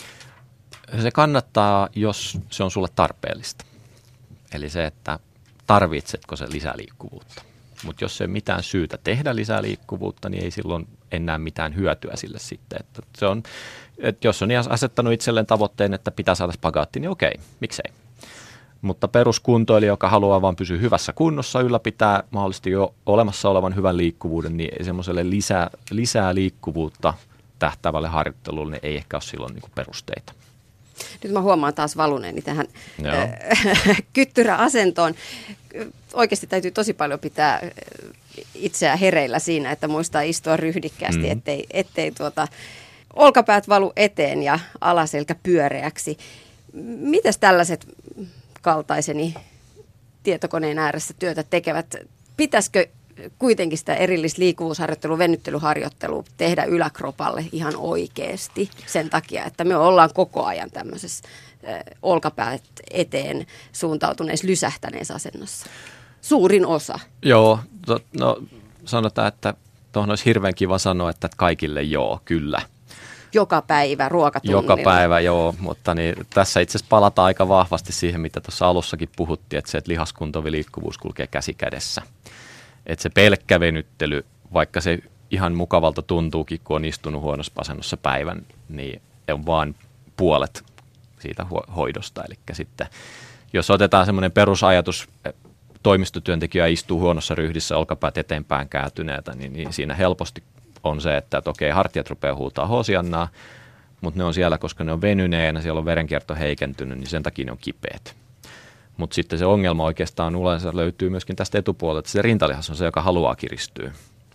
Se kannattaa, jos se on sulle tarpeellista. Eli se, että tarvitsetko se lisäliikkuvuutta. Mutta jos ei ole mitään syytä tehdä lisää liikkuvuutta, niin ei silloin enää mitään hyötyä sille sitten. Että se on, että jos on asettanut itselleen tavoitteen, että pitää saada spagaatti, niin okei, miksei. Mutta peruskuntoilija, joka haluaa vaan pysyä hyvässä kunnossa, ylläpitää mahdollisesti jo olemassa olevan hyvän liikkuvuuden, niin semmoiselle lisää, lisää liikkuvuutta tähtäävälle harjoittelulle niin ei ehkä ole silloin niin kuin perusteita. Nyt mä huomaan taas valuneeni tähän Joo. äh, kyttyräasentoon. Oikeasti täytyy tosi paljon pitää äh, itseään hereillä siinä, että muistaa istua ryhdikkäästi, mm. ettei, ettei tuota, olkapäät valu eteen ja alaselkä pyöreäksi. Mitäs tällaiset kaltaiseni tietokoneen ääressä työtä tekevät? Pitäisikö kuitenkin sitä erillistä liikkuvuusharjoittelua, venyttelyharjoittelua tehdä yläkropalle ihan oikeasti sen takia, että me ollaan koko ajan tämmöisessä äh, olkapäät eteen suuntautuneessa lysähtäneessä asennossa. Suurin osa. Joo, to, no sanotaan, että tuohon olisi hirveän kiva sanoa, että kaikille joo, kyllä. Joka päivä ruokatunnilla. Joka päivä, joo, mutta niin, tässä itse asiassa palataan aika vahvasti siihen, mitä tuossa alussakin puhuttiin, että se, että lihaskunto ja liikkuvuus kulkee käsi kädessä. Että se pelkkä venyttely, vaikka se ihan mukavalta tuntuukin, kun on istunut huonossa asennossa päivän, niin on vaan puolet siitä ho- hoidosta. Eli sitten, jos otetaan semmoinen perusajatus, toimistotyöntekijä istuu huonossa ryhdissä, olkapäät eteenpäin kääntyneitä, niin, niin siinä helposti on se, että, että okei, hartiat rupeaa huutaa hosiannaa, mutta ne on siellä, koska ne on venyneenä, siellä on verenkierto heikentynyt, niin sen takia ne on kipeät. Mutta sitten se ongelma oikeastaan yleensä löytyy myöskin tästä etupuolelta, että se rintalihas on se, joka haluaa kiristyä.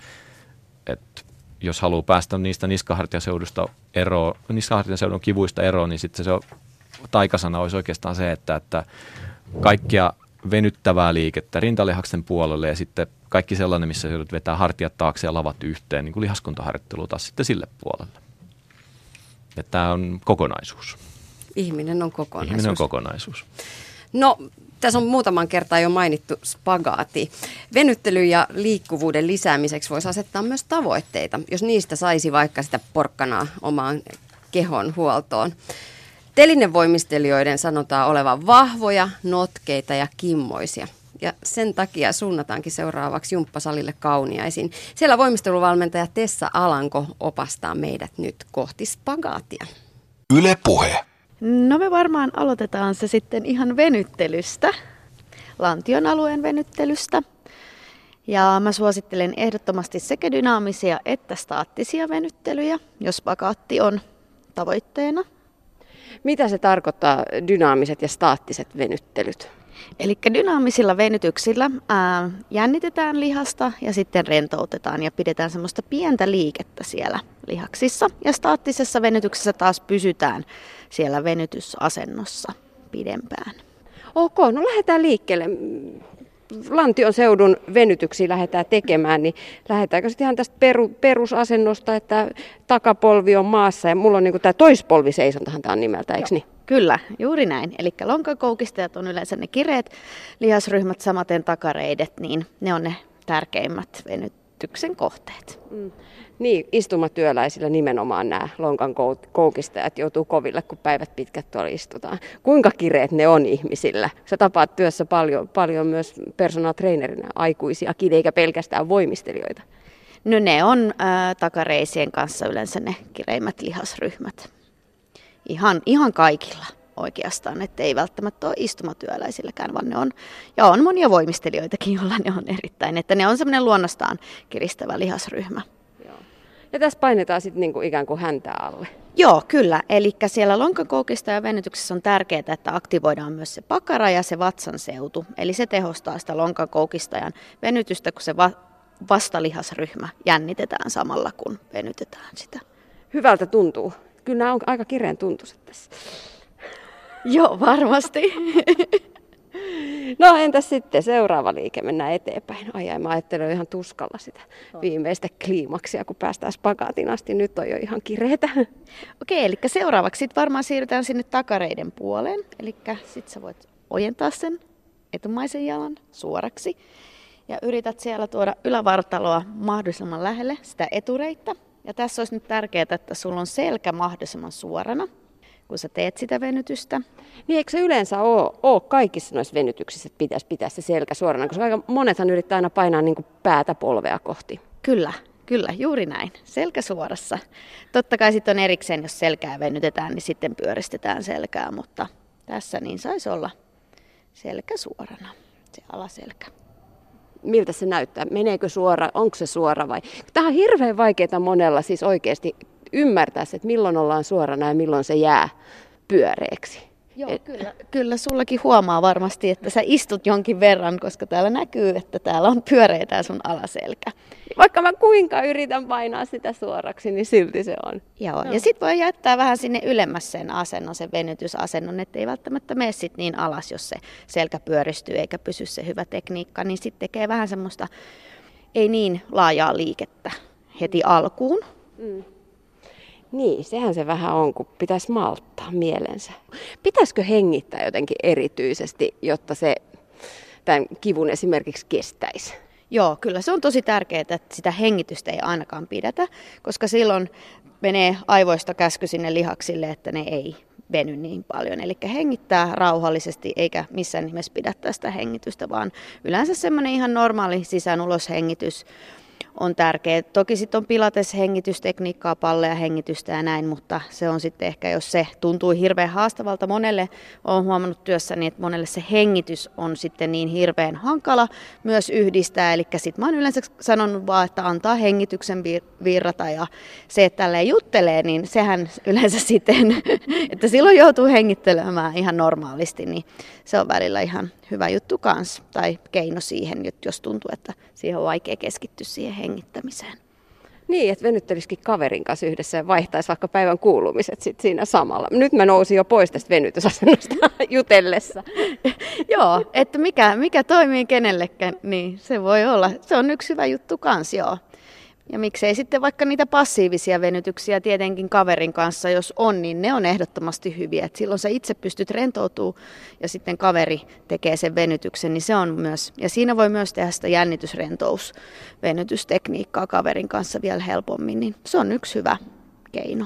Et jos haluaa päästä niistä niskahartiaseudusta eroon, niskahartiaseudun kivuista eroon, niin sitten se on, taikasana olisi oikeastaan se, että, että kaikkia venyttävää liikettä rintalihaksen puolelle ja sitten kaikki sellainen, missä joudut vetää hartiat taakse ja lavat yhteen, niin kuin lihaskuntaharjoittelu taas sitten sille puolelle. Että tämä on kokonaisuus. Ihminen on kokonaisuus. Ihminen on kokonaisuus. No, tässä on muutaman kertaa jo mainittu spagaati. Venyttelyn ja liikkuvuuden lisäämiseksi voisi asettaa myös tavoitteita, jos niistä saisi vaikka sitä porkkanaa omaan kehon huoltoon. Telinevoimistelijoiden sanotaan olevan vahvoja, notkeita ja kimmoisia. Ja sen takia suunnataankin seuraavaksi Jumppasalille Kauniaisiin. Siellä voimisteluvalmentaja Tessa Alanko opastaa meidät nyt kohti spagaatia. Yle Puhe. No me varmaan aloitetaan se sitten ihan venyttelystä, lantion alueen venyttelystä. Ja mä suosittelen ehdottomasti sekä dynaamisia että staattisia venyttelyjä, jos spagaatti on tavoitteena. Mitä se tarkoittaa, dynaamiset ja staattiset venyttelyt? Eli dynaamisilla venytyksillä ää, jännitetään lihasta ja sitten rentoutetaan ja pidetään semmoista pientä liikettä siellä lihaksissa. Ja staattisessa venytyksessä taas pysytään siellä venytysasennossa pidempään. Ok, no lähdetään liikkeelle. Lantion seudun venytyksiä lähdetään tekemään, niin lähdetäänkö sitten ihan tästä peru, perusasennosta, että takapolvi on maassa ja mulla on niin tämä toispolviseisontahan tämä on nimeltä, eikö niin? Kyllä, juuri näin. Eli lonkakoukistajat on yleensä ne kireet lihasryhmät, samaten takareidet, niin ne on ne tärkeimmät venytyksen kohteet. Mm. Niin, istumatyöläisillä nimenomaan nämä lonkan koukistajat joutuu koville, kun päivät pitkät tuolla istutaan. Kuinka kireet ne on ihmisillä? Sä tapaat työssä paljon, paljon myös personal trainerina aikuisiakin, eikä pelkästään voimistelijoita. No ne on ää, takareisien kanssa yleensä ne kireimmät lihasryhmät. Ihan, ihan kaikilla oikeastaan, että ei välttämättä ole istumatyöläisilläkään, vaan ne on, ja on monia voimistelijoitakin, joilla ne on erittäin, että ne on semmoinen luonnostaan kiristävä lihasryhmä. Joo. Ja tässä painetaan sitten niinku ikään kuin häntää alle. Joo, kyllä. Eli siellä lonkakoukistajan venytyksessä on tärkeää, että aktivoidaan myös se pakara ja se vatsan seutu. Eli se tehostaa sitä lonkakoukistajan venytystä, kun se va- vastalihasryhmä jännitetään samalla, kun venytetään sitä. Hyvältä tuntuu. Kyllä nämä on aika kireen tuntuiset tässä. Joo, varmasti. No entäs sitten seuraava liike, mennään eteenpäin. Ai ai, mä ajattelen ihan tuskalla sitä viimeistä kliimaksia, kun päästään spagaatin asti. Nyt on jo ihan kireetä. Okei, eli seuraavaksi sit varmaan siirrytään sinne takareiden puoleen. Eli sit sä voit ojentaa sen etumaisen jalan suoraksi. Ja yrität siellä tuoda ylävartaloa mahdollisimman lähelle sitä etureittä. Ja tässä olisi nyt tärkeää, että sulla on selkä mahdollisimman suorana, kun sä teet sitä venytystä. Niin eikö se yleensä ole, ole kaikissa noissa venytyksissä, että pitäisi pitää se selkä suorana, koska aika monethan yrittää aina painaa niin kuin päätä polvea kohti. Kyllä, kyllä, juuri näin. Selkä suorassa. Totta kai sitten on erikseen, jos selkää venytetään, niin sitten pyöristetään selkää, mutta tässä niin saisi olla selkä suorana, se alaselkä. Miltä se näyttää? Meneekö suora? Onko se suora vai? Tämä on hirveän vaikeaa monella siis oikeasti ymmärtää, että milloin ollaan suorana ja milloin se jää pyöreäksi. Joo, Et... kyllä, kyllä sullakin huomaa varmasti, että sä istut jonkin verran, koska täällä näkyy, että täällä on pyöreä tää sun alaselkä. Vaikka mä kuinka yritän painaa sitä suoraksi, niin silti se on. Joo, no. Ja sit voi jättää vähän sinne ylemmäs sen asennon, sen venytysasennon, ettei välttämättä mene sit niin alas, jos se selkä pyöristyy eikä pysy se hyvä tekniikka, niin sitten tekee vähän semmoista ei niin laajaa liikettä heti alkuun. Mm. Niin, sehän se vähän on, kun pitäisi malttaa mielensä. Pitäisikö hengittää jotenkin erityisesti, jotta se tämän kivun esimerkiksi kestäisi? Joo, kyllä se on tosi tärkeää, että sitä hengitystä ei ainakaan pidetä, koska silloin menee aivoista käsky sinne lihaksille, että ne ei veny niin paljon. Eli hengittää rauhallisesti eikä missään nimessä pidättää sitä hengitystä, vaan yleensä semmoinen ihan normaali sisään-ulos-hengitys on tärkeä. Toki sitten on pilates-hengitystekniikkaa, palleja hengitystä ja näin, mutta se on sitten ehkä, jos se tuntuu hirveän haastavalta monelle, olen huomannut työssäni, että monelle se hengitys on sitten niin hirveän hankala myös yhdistää. Eli sitten mä oon yleensä sanonut vaan, että antaa hengityksen virrata ja se, että tälleen juttelee, niin sehän yleensä sitten, että silloin joutuu hengittelemään ihan normaalisti, niin se on välillä ihan hyvä juttu kanssa, tai keino siihen, jos tuntuu, että siihen on vaikea keskittyä siihen hengittämiseen. Niin, että venyttelisikin kaverin kanssa yhdessä ja vaihtaisi vaikka päivän kuulumiset sit siinä samalla. Nyt mä nousin jo pois tästä venytysasennosta jutellessa. Joo, että mikä, mikä toimii kenellekään, niin se voi olla. Se on yksi hyvä juttu kanssa, joo. Ja miksei sitten vaikka niitä passiivisia venytyksiä tietenkin kaverin kanssa, jos on, niin ne on ehdottomasti hyviä. Et silloin sä itse pystyt rentoutumaan ja sitten kaveri tekee sen venytyksen, niin se on myös. Ja siinä voi myös tehdä sitä jännitysrentous-venytystekniikkaa kaverin kanssa vielä helpommin, niin se on yksi hyvä keino.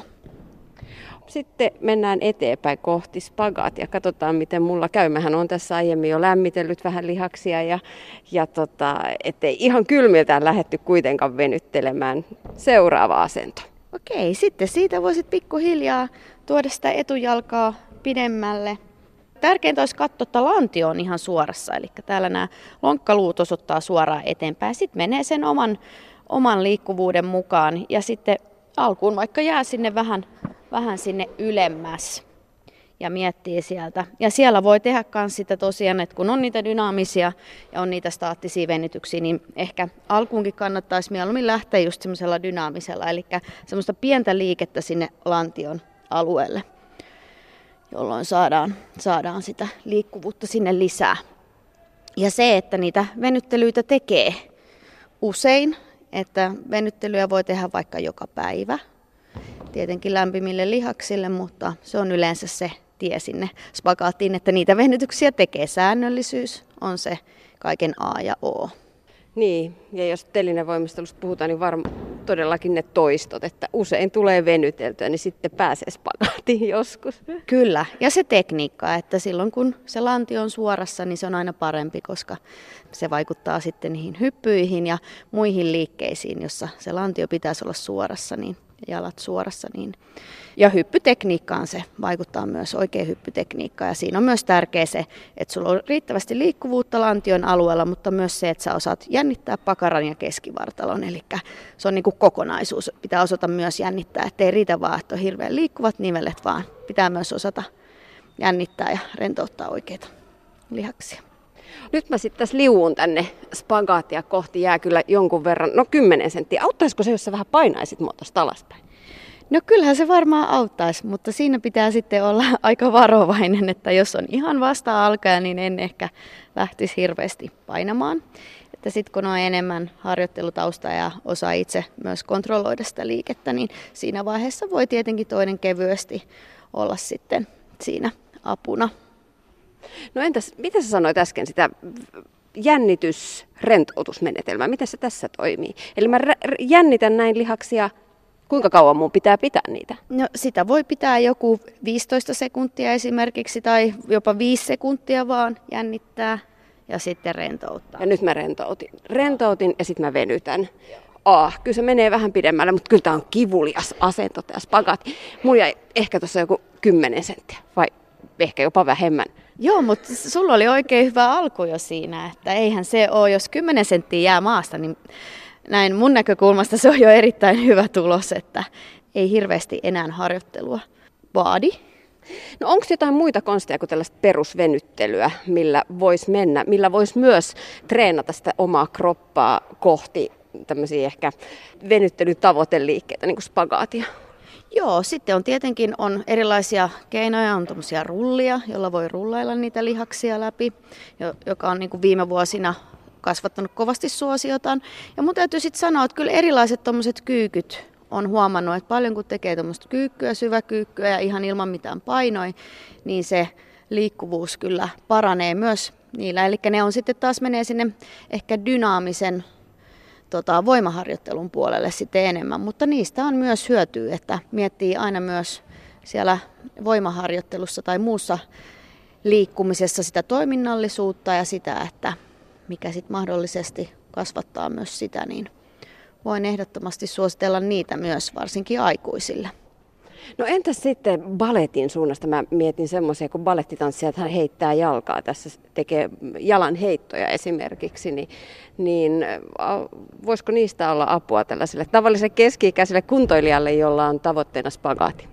Sitten mennään eteenpäin kohti spagaatia. Katsotaan, miten mulla käy. Mähän on tässä aiemmin jo lämmitellyt vähän lihaksia ja, ja tota, ettei ihan kylmiltään lähdetty kuitenkaan venyttelemään. Seuraava asento. Okei, sitten siitä voisit pikkuhiljaa tuoda sitä etujalkaa pidemmälle. Tärkeintä olisi katsoa, että lantio on ihan suorassa, eli täällä nämä lonkkaluut osoittaa suoraan eteenpäin. Sitten menee sen oman, oman liikkuvuuden mukaan ja sitten alkuun vaikka jää sinne vähän, vähän sinne ylemmäs ja miettii sieltä. Ja siellä voi tehdä myös sitä tosiaan, että kun on niitä dynaamisia ja on niitä staattisia venytyksiä, niin ehkä alkuunkin kannattaisi mieluummin lähteä just semmoisella dynaamisella, eli semmoista pientä liikettä sinne lantion alueelle, jolloin saadaan, saadaan sitä liikkuvuutta sinne lisää. Ja se, että niitä venyttelyitä tekee usein, että venyttelyä voi tehdä vaikka joka päivä, tietenkin lämpimille lihaksille, mutta se on yleensä se tie sinne spagaattiin, että niitä venytyksiä tekee. Säännöllisyys on se kaiken A ja O. Niin, ja jos telinevoimistelusta puhutaan, niin varmaan todellakin ne toistot, että usein tulee venyteltyä, niin sitten pääsee spagaattiin joskus. Kyllä, ja se tekniikka, että silloin kun se lantio on suorassa, niin se on aina parempi, koska se vaikuttaa sitten niihin hyppyihin ja muihin liikkeisiin, jossa se lantio pitäisi olla suorassa, niin jalat suorassa. Niin. Ja hyppytekniikkaan se vaikuttaa myös, oikein hyppytekniikka. Ja siinä on myös tärkeä se, että sulla on riittävästi liikkuvuutta lantion alueella, mutta myös se, että sä osaat jännittää pakaran ja keskivartalon. Eli se on niin kuin kokonaisuus. Pitää osata myös jännittää, ettei riitä vaan, että on hirveän liikkuvat nivelet, vaan pitää myös osata jännittää ja rentouttaa oikeita lihaksia. Nyt mä sitten tässä liuun tänne spagaattia kohti, jää kyllä jonkun verran, no kymmenen senttiä. Auttaisiko se, jos sä vähän painaisit mua tosta alaspäin? No kyllähän se varmaan auttaisi, mutta siinä pitää sitten olla aika varovainen, että jos on ihan vasta alkaja, niin en ehkä lähtisi hirveästi painamaan. Että sitten kun on enemmän harjoittelutausta ja osaa itse myös kontrolloida sitä liikettä, niin siinä vaiheessa voi tietenkin toinen kevyesti olla sitten siinä apuna. No entäs, mitä sä sanoit äsken sitä jännitys-rentoutusmenetelmää? Miten se tässä toimii? Eli mä jännitän näin lihaksia. Kuinka kauan mun pitää pitää niitä? No sitä voi pitää joku viisitoista sekuntia esimerkiksi tai jopa viisi sekuntia vaan jännittää ja sitten rentouttaa. Ja nyt mä rentoutin. Rentoutin ja sitten mä venytän. Ah, kyllä se menee vähän pidemmälle, mutta kyllä tää on kivulias asento tää spagaatti. Mulla jäi ehkä tuossa joku kymmenen senttiä vai ehkä jopa vähemmän. Joo, mutta sulla oli oikein hyvä alku jo siinä, että eihän se ole, jos kymmenen senttiä jää maasta, niin näin mun näkökulmasta se on jo erittäin hyvä tulos, että ei hirveästi enää harjoittelua vaadi. No onko jotain muita konsteja kuin tällaista perusvenyttelyä, millä voisi mennä, millä voisi myös treenata sitä omaa kroppaa kohti tämmöisiä ehkä venyttelytavoiteliikkeitä, niin kuin spagaatia? Joo, sitten on tietenkin on erilaisia keinoja, on tuommoisia rullia, joilla voi rullailla niitä lihaksia läpi, joka on niin kuin viime vuosina kasvattanut kovasti suosiotaan. Ja mun täytyy sitten sanoa, että kyllä erilaiset tuommoiset kyykyt on huomannut, että paljon kun tekee tuommoista kyykkyä, syväkyykkyä ja ihan ilman mitään painoja, niin se liikkuvuus kyllä paranee myös niillä. Eli ne on sitten taas menee sinne ehkä dynaamisen tota, voimaharjoittelun puolelle sitten enemmän, mutta niistä on myös hyötyä, että miettii aina myös siellä voimaharjoittelussa tai muussa liikkumisessa sitä toiminnallisuutta ja sitä, että mikä sitten mahdollisesti kasvattaa myös sitä, niin voin ehdottomasti suositella niitä myös varsinkin aikuisille. No entäs sitten baletin suunnasta? Mä mietin semmoisia, kun balettitanssijat hän heittää jalkaa, tässä tekee jalan heittoja esimerkiksi, niin, niin voisiko niistä olla apua tällaiselle tavalliselle keski-ikäiselle kuntoilijalle, jolla on tavoitteena spagaatti?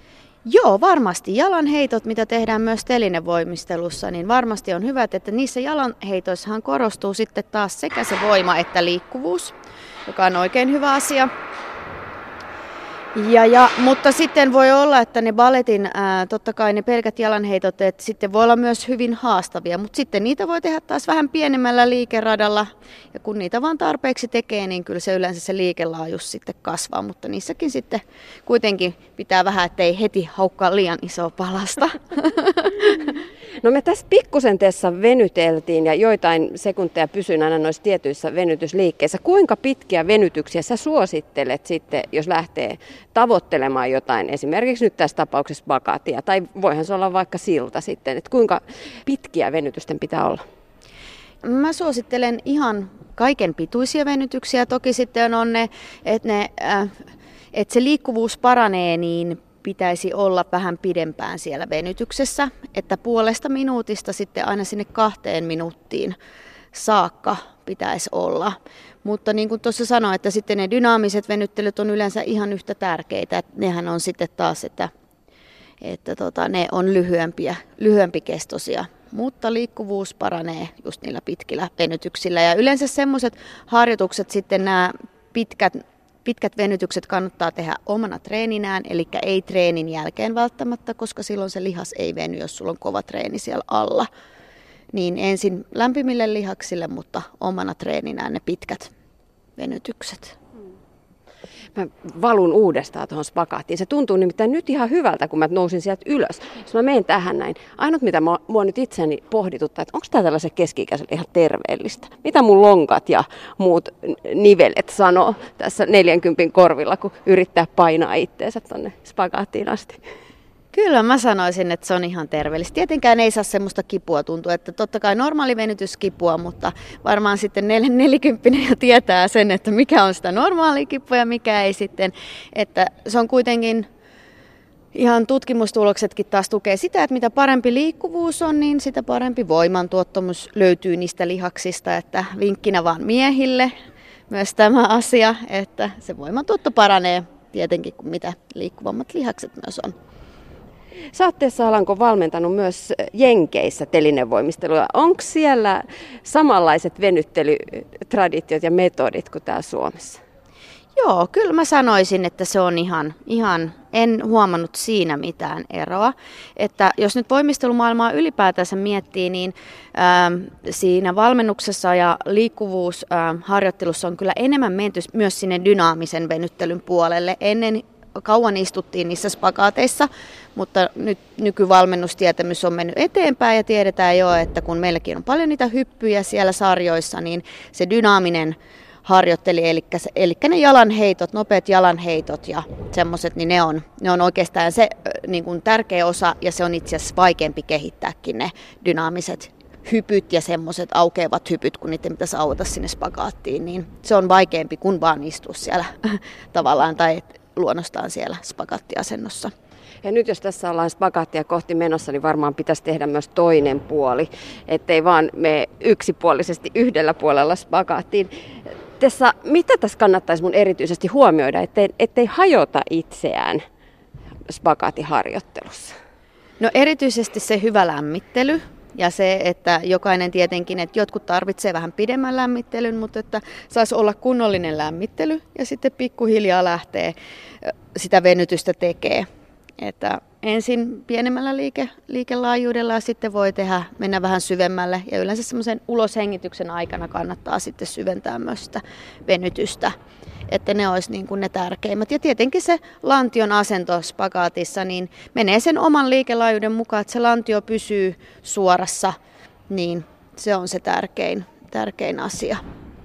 Joo, varmasti. Jalanheitot, mitä tehdään myös telinevoimistelussa, niin varmasti on hyvät, että niissä jalanheitoissahan korostuu sitten taas sekä se voima että liikkuvuus, joka on oikein hyvä asia. Ja, ja, mutta sitten voi olla, että ne balletin, ää, totta kai ne pelkät jalanheitot, että sitten voi olla myös hyvin haastavia, mutta sitten niitä voi tehdä taas vähän pienemmällä liikeradalla, ja kun niitä vaan tarpeeksi tekee, niin kyllä se yleensä se liikelaajuus sitten kasvaa, mutta niissäkin sitten kuitenkin pitää vähän, ettei heti haukkaa liian isoa palasta. No me tässä pikkusen tässä venyteltiin ja joitain sekunteja pysyin aina noissa tietyissä venytysliikkeissä. Kuinka pitkiä venytyksiä sä suosittelet sitten, jos lähtee tavoittelemaan jotain, esimerkiksi nyt tässä tapauksessa spagaatia, tai voihan se olla vaikka silta sitten, että kuinka pitkiä venytysten pitää olla? Mä suosittelen ihan kaiken pituisia venytyksiä. Toki sitten on ne, että, ne, äh, että se liikkuvuus paranee, niin pitäisi olla vähän pidempään siellä venytyksessä, että puolesta minuutista sitten aina sinne kahteen minuuttiin saakka pitäisi olla. Mutta niin kuin tuossa sanoin, että sitten ne dynaamiset venyttelyt on yleensä ihan yhtä tärkeitä. Että nehän on sitten taas, että, että tota, ne on lyhyempiä, lyhyempikestoisia. Mutta liikkuvuus paranee just niillä pitkillä venytyksillä. Ja yleensä semmoiset harjoitukset sitten nämä pitkät Pitkät venytykset kannattaa tehdä omana treeninään, eli ei treenin jälkeen välttämättä, koska silloin se lihas ei veny, jos sulla on kova treeni siellä alla. Niin ensin lämpimille lihaksille, mutta omana treeninään ne pitkät venytykset. Mä valun uudestaan tuohon spagaattiin. Se tuntuu nimittäin nyt ihan hyvältä, kun mä nousin sieltä ylös. Jos mä menen tähän näin. Ainut, mitä mua, mua nyt itseni pohdituttaa, että onko tämä tällaisen keski-ikäiselle ihan terveellistä? Mitä mun lonkat ja muut nivelet sanoo tässä neljänkympin korvilla, kun yrittää painaa itteensä tonne spagaattiin asti? Kyllä mä sanoisin, että se on ihan terveellistä. Tietenkään ei saa semmoista kipua tuntua, että totta kai normaali venytys kipua, mutta varmaan sitten nel- nelikymppinen jo tietää sen, että mikä on sitä normaalia kipua ja mikä ei sitten. Että se on kuitenkin, ihan tutkimustuloksetkin taas tukee sitä, että mitä parempi liikkuvuus on, niin sitä parempi voimantuottamus löytyy niistä lihaksista. Että vinkkinä vaan miehille myös tämä asia, että se voimantuotto paranee tietenkin, kun mitä liikkuvammat lihakset myös on. Sä oot Tessa Alanko valmentanut myös Jenkeissä telinevoimistelua. Onko siellä samanlaiset venyttelytraditiot ja metodit kuin täällä Suomessa? Joo, kyllä mä sanoisin, että se on ihan, ihan, en huomannut siinä mitään eroa. Että jos nyt voimistelumaailmaa ylipäätänsä miettii, niin ähm, siinä valmennuksessa ja liikkuvuusharjoittelussa ähm, on kyllä enemmän menty myös sinne dynaamisen venyttelyn puolelle. Ennen kauan istuttiin niissä spagaateissa, mutta nyt nykyvalmennustietämys on mennyt eteenpäin ja tiedetään jo, että kun meilläkin on paljon niitä hyppyjä siellä sarjoissa, niin se dynaaminen harjoitteli, eli, eli ne jalanheitot, nopeat jalanheitot ja semmoiset, niin ne on, ne on oikeastaan se niin kuin tärkeä osa ja se on itse asiassa vaikeampi kehittääkin ne dynaamiset hypyt ja semmoiset aukeavat hypyt, kun niitä pitäisi aueta sinne spagaattiin, niin se on vaikeampi kuin vaan istua siellä tavallaan tai luonnostaan siellä spagaattiasennossa. Ja nyt jos tässä ollaan spagaattia kohti menossa, niin varmaan pitäisi tehdä myös toinen puoli, ettei vaan me yksipuolisesti yhdellä puolella spagaattiin. Tessa, mitä tässä kannattaisi mun erityisesti huomioida, ettei, ettei hajota itseään spagaattiharjoittelussa? No erityisesti se hyvä lämmittely. Ja se, että jokainen tietenkin, että jotkut tarvitsee vähän pidemmän lämmittelyn, mutta että saisi olla kunnollinen lämmittely ja sitten pikkuhiljaa lähtee sitä venytystä tekee. Että ensin pienemmällä liike, liikelaajuudella ja sitten voi tehdä, mennä vähän syvemmälle ja yleensä semmoisen uloshengityksen aikana kannattaa sitten syventää myös sitä venytystä. Että ne olisi niin kuin ne tärkeimmät. Ja tietenkin se lantion asento spagaatissa niin menee sen oman liikelaajuuden mukaan, että se lantio pysyy suorassa, niin se on se tärkein, tärkein asia.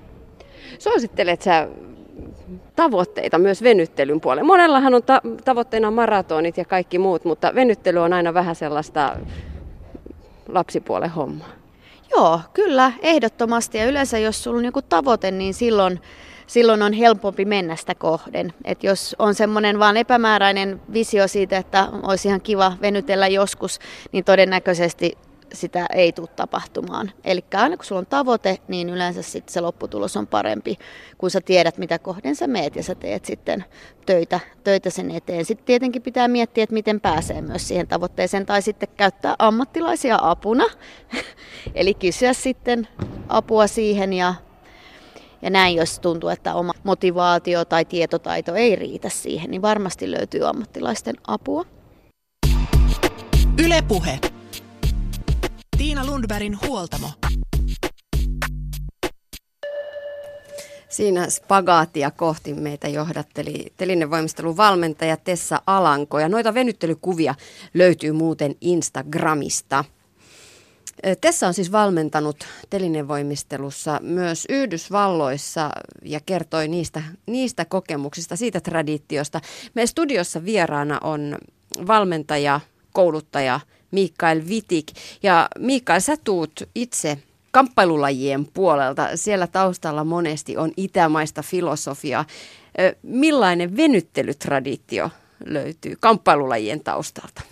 Suosittelet sä tavoitteita myös venyttelyn puolelle? Monellahan on ta- tavoitteena maratonit ja kaikki muut, mutta venyttely on aina vähän sellaista lapsipuolen hommaa. Joo, kyllä, ehdottomasti. Ja yleensä jos sulla on joku tavoite, niin silloin silloin on helpompi mennä sitä kohden. Et jos on semmoinen vaan epämääräinen visio siitä, että olisi ihan kiva venytellä joskus, niin todennäköisesti sitä ei tule tapahtumaan. Eli aina kun sulla on tavoite, niin yleensä sit se lopputulos on parempi, kun sä tiedät, mitä kohden sä meet ja sä teet sitten töitä, töitä sen eteen. Sitten tietenkin pitää miettiä, että miten pääsee myös siihen tavoitteeseen tai sitten käyttää ammattilaisia apuna. Eli kysyä sitten apua siihen ja Ja näin, jos tuntuu, että oma motivaatio tai tietotaito ei riitä siihen, niin varmasti löytyy ammattilaisten apua. Yle Puhe. Tiina Lundbergin huoltamo. Siinä spagaatia kohti meitä johdatteli telinevoimistelun valmentaja Tessa Alanko. Ja noita venyttelykuvia löytyy muuten Instagramista. Tessa on siis valmentanut telinevoimistelussa myös Yhdysvalloissa ja kertoi niistä, niistä kokemuksista, siitä traditiosta. Meidän studiossa vieraana on valmentaja, kouluttaja Mikael Wittig. Ja Mikael, sä tuut itse kamppailulajien puolelta. Siellä taustalla monesti on itämaista filosofiaa. Millainen venyttelytraditio löytyy kamppailulajien taustalta?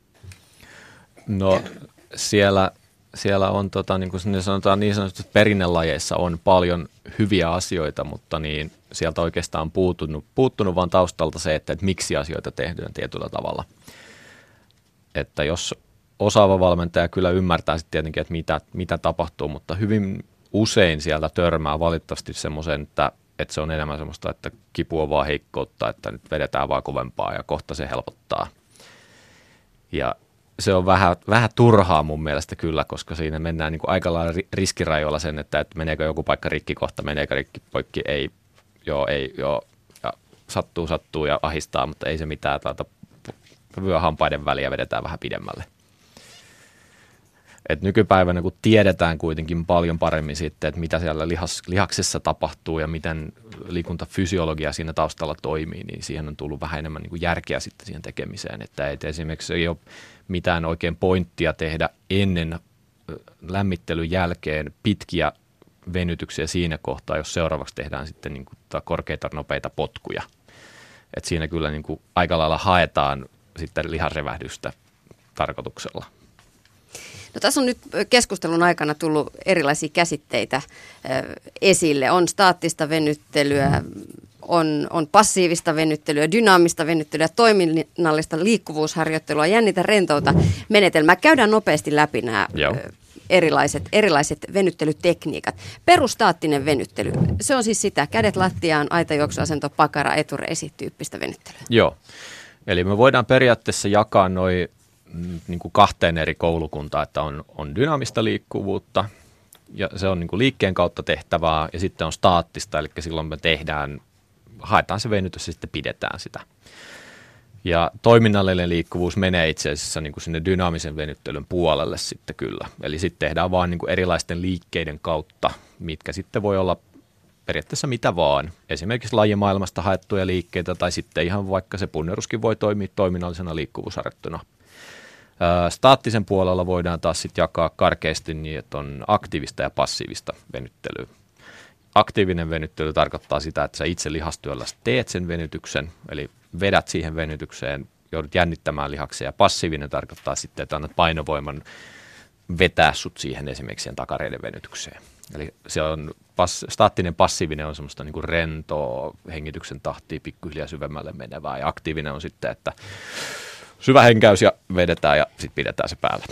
No siellä, siellä on, tota, niin kuin sanotaan, niin sanotusti perinnelajeissa on paljon hyviä asioita, mutta niin sieltä oikeastaan on puuttunut, puuttunut vaan taustalta se, että, että miksi asioita tehdään tietyllä tavalla. Että jos osaava valmentaja kyllä ymmärtää sitten tietenkin, että mitä, mitä tapahtuu, mutta hyvin usein sieltä törmää valitettavasti semmoisen, että, että se on enemmän semmoista, että kipu on vaan heikkoutta, että nyt vedetään vaan kovempaa ja kohta se helpottaa. Ja se on vähän, vähän turhaa mun mielestä kyllä, koska siinä mennään niin kuin aika lailla riskirajoilla sen, että, että meneekö joku paikka rikki kohta, meneekö rikki poikki, ei, joo, ei, joo, ja sattuu, sattuu ja ahistaa, mutta ei se mitään, täältä vyöhampaiden väliä vedetään vähän pidemmälle. Et nykypäivänä, kun tiedetään kuitenkin paljon paremmin sitten, että mitä siellä lihas, lihaksessa tapahtuu ja miten liikuntafysiologia siinä taustalla toimii, niin siihen on tullut vähän enemmän niin kuin järkeä sitten siihen tekemiseen. Että et esimerkiksi ei ole mitään oikein pointtia tehdä ennen lämmittelyn jälkeen pitkiä venytyksiä siinä kohtaa, jos seuraavaksi tehdään sitten niin kuin korkeita nopeita potkuja. Et siinä kyllä niin kuin aika lailla haetaan sitten lihasrevähdystä tarkoituksella. No, tässä on nyt keskustelun aikana tullut erilaisia käsitteitä esille. On staattista venyttelyä, on, on passiivista venyttelyä, dynaamista venyttelyä, toiminnallista liikkuvuusharjoittelua, jännitä rentouta menetelmää. Käydään nopeasti läpi nämä Joo. erilaiset, erilaiset venyttelytekniikat. Perustaattinen venyttely, se on siis sitä kädet lattiaan, aitajuoksuasento, pakara, etureisi tyyppistä venyttelyä. Joo, eli me voidaan periaatteessa jakaa noi niin kuin kahteen eri koulukuntaan, että on, on dynaamista liikkuvuutta ja se on niin kuin liikkeen kautta tehtävää ja sitten on staattista, eli silloin me tehdään, haetaan se venytys ja sitten pidetään sitä. Ja toiminnallinen liikkuvuus menee itse asiassa niin kuin sinne dynaamisen venyttelyn puolelle sitten kyllä. Eli sitten tehdään vaan niin kuin erilaisten liikkeiden kautta, mitkä sitten voi olla periaatteessa mitä vaan. Esimerkiksi lajimaailmasta haettuja liikkeitä tai sitten ihan vaikka se punneruskin voi toimia toiminnallisena liikkuvuusharjoittuna. Staattisen puolella voidaan taas sitten jakaa karkeasti niin, että on aktiivista ja passiivista venyttelyä. Aktiivinen venyttely tarkoittaa sitä, että sä itse lihastyöllä teet sen venytyksen, eli vedät siihen venytykseen, joudut jännittämään lihaksia, ja passiivinen tarkoittaa sitten, että annat painovoiman vetää sut siihen esimerkiksi sen takareiden venytykseen. Eli se on pass, staattinen passiivinen on semmoista niin kuin rentoa, hengityksen tahtia pikkuhiljaa syvemmälle menevää, ja aktiivinen on sitten, että syvä henkäys ja vedetään ja sitten pidetään se päällä.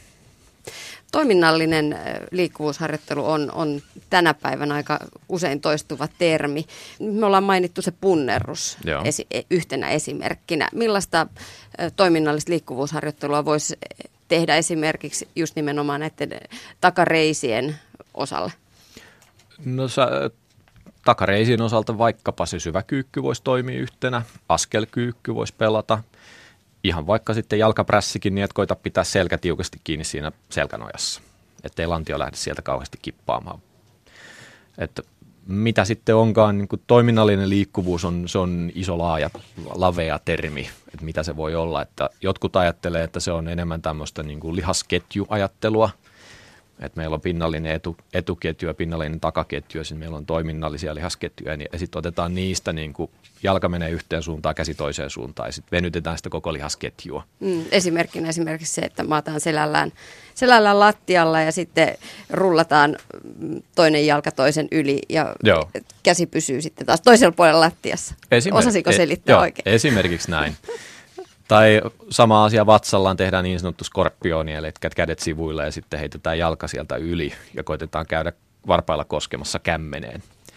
Toiminnallinen liikkuvuusharjoittelu on, on tänä päivänä aika usein toistuva termi. Me ollaan mainittu se punnerrus esi- yhtenä esimerkkinä. Millaista toiminnallista liikkuvuusharjoittelua voisi tehdä esimerkiksi just nimenomaan näiden takareisien osalle? No sä, takareisien osalta vaikkapa se syväkyykky voisi toimia yhtenä, askelkyykky voisi pelata. Ihan vaikka sitten jalkaprässikin, niin että koita pitää selkä tiukasti kiinni siinä selkänojassa, ettei lantio lähde sieltä kauheasti kippaamaan. Että mitä sitten onkaan, niin kuin toiminnallinen liikkuvuus on, se on iso laaja, lavea termi, että mitä se voi olla. Että jotkut ajattelee, että se on enemmän tämmöistä niin kuin lihasketjuajattelua, että meillä on pinnallinen etu, etuketju ja pinnallinen takaketju, ja sitten meillä on toiminnallisia lihasketjuja, ja sitten otetaan niistä, niin kuin jalka menee yhteen suuntaan, käsi toiseen suuntaan, ja sitten venytetään sitä koko lihasketjua. Mm, esimerkkinä esimerkiksi se, että maataan selällään, selällään lattialla, ja sitten rullataan toinen jalka toisen yli, ja Joo. käsi pysyy sitten taas toisella puolella lattiassa. Esimerk- Osasiko selittää e- oikein? Joo, esimerkiksi näin. Tai sama asia vatsallaan tehdään niin sanottu skorpioni, eli kädet sivuilla ja sitten heitetään jalka sieltä yli ja koitetaan käydä varpailla koskemassa kämmeneen.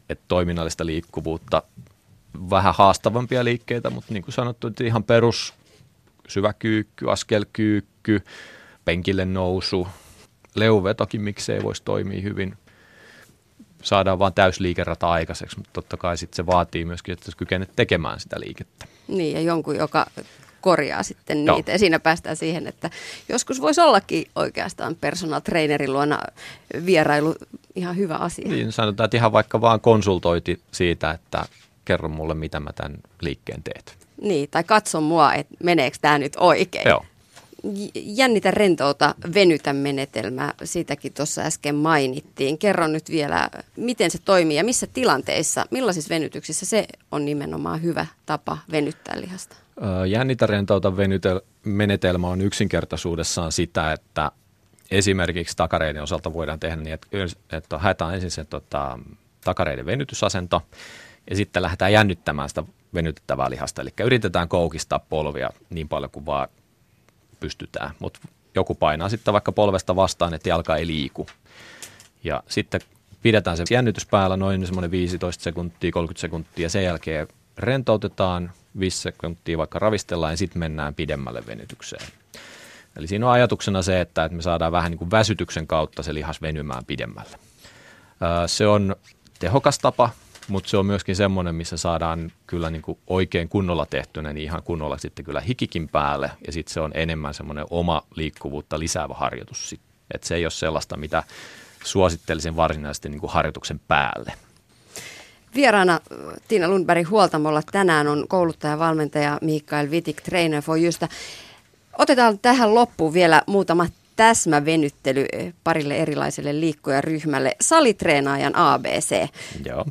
että toiminnallista liikkuvuutta, vähän haastavampia liikkeitä, mutta niin kuin sanottu, että ihan perus syväkyykky, askelkyykky, penkille nousu, leuvetokin miksei voisi toimia hyvin. Saadaan vaan täysliikerata aikaiseksi, mutta totta kai sitten se vaatii myöskin, että kykenet tekemään sitä liikettä. Niin, ja jonkun, joka korjaa sitten niitä. Joo. Ja siinä päästään siihen, että joskus voisi ollakin oikeastaan personal trainerin luona vierailu ihan hyvä asia. Niin, sanotaan, että ihan vaikka vaan konsultoiti siitä, että kerro mulle, mitä mä tämän liikkeen teet. Niin, tai katso mua, että meneekö tämä nyt oikein. Joo. Jännitä, rentouta, venytä menetelmää, siitäkin tuossa äsken mainittiin. Kerro nyt vielä, miten se toimii ja missä tilanteissa, millaisissa venytyksissä se on nimenomaan hyvä tapa venyttää lihasta? Jännitä, rentouta, venytel- menetelmä on yksinkertaisuudessaan sitä, että esimerkiksi takareiden osalta voidaan tehdä niin, että, että haetaan ensin se tota, takareiden venytysasento ja sitten lähdetään jännittämään sitä venytettävää lihasta. Eli yritetään koukistaa polvia niin paljon kuin vaan pystytään, mutta joku painaa sitten vaikka polvesta vastaan, että jalka ei liiku. Ja sitten pidetään se jännitys päällä noin semmoinen viisitoista sekuntia, kolmekymmentä sekuntia ja sen jälkeen rentoutetaan viisi sekuntia, vaikka ravistellaan ja sitten mennään pidemmälle venytykseen. Eli siinä on ajatuksena se, että me saadaan vähän niin kuin väsytyksen kautta se lihas venymään pidemmälle. Se on tehokas tapa, mutta se on myöskin semmoinen, missä saadaan kyllä niin kuin oikein kunnolla tehtynä, niin ihan kunnolla sitten kyllä hikikin päälle. Ja sitten se on enemmän semmoinen oma liikkuvuutta lisäävä harjoitus. Että se ei ole sellaista, mitä suosittelisin varsinaisesti niin kuin harjoituksen päälle. Vieraana Tiina Lundberg huoltamolla tänään on kouluttaja valmentaja Mikael Wittig, Trainer for Yousta. Otetaan tähän loppuun vielä muutama täsmävenyttely parille erilaiselle liikkujaryhmälle. Salitreenaajan A B C. Joo.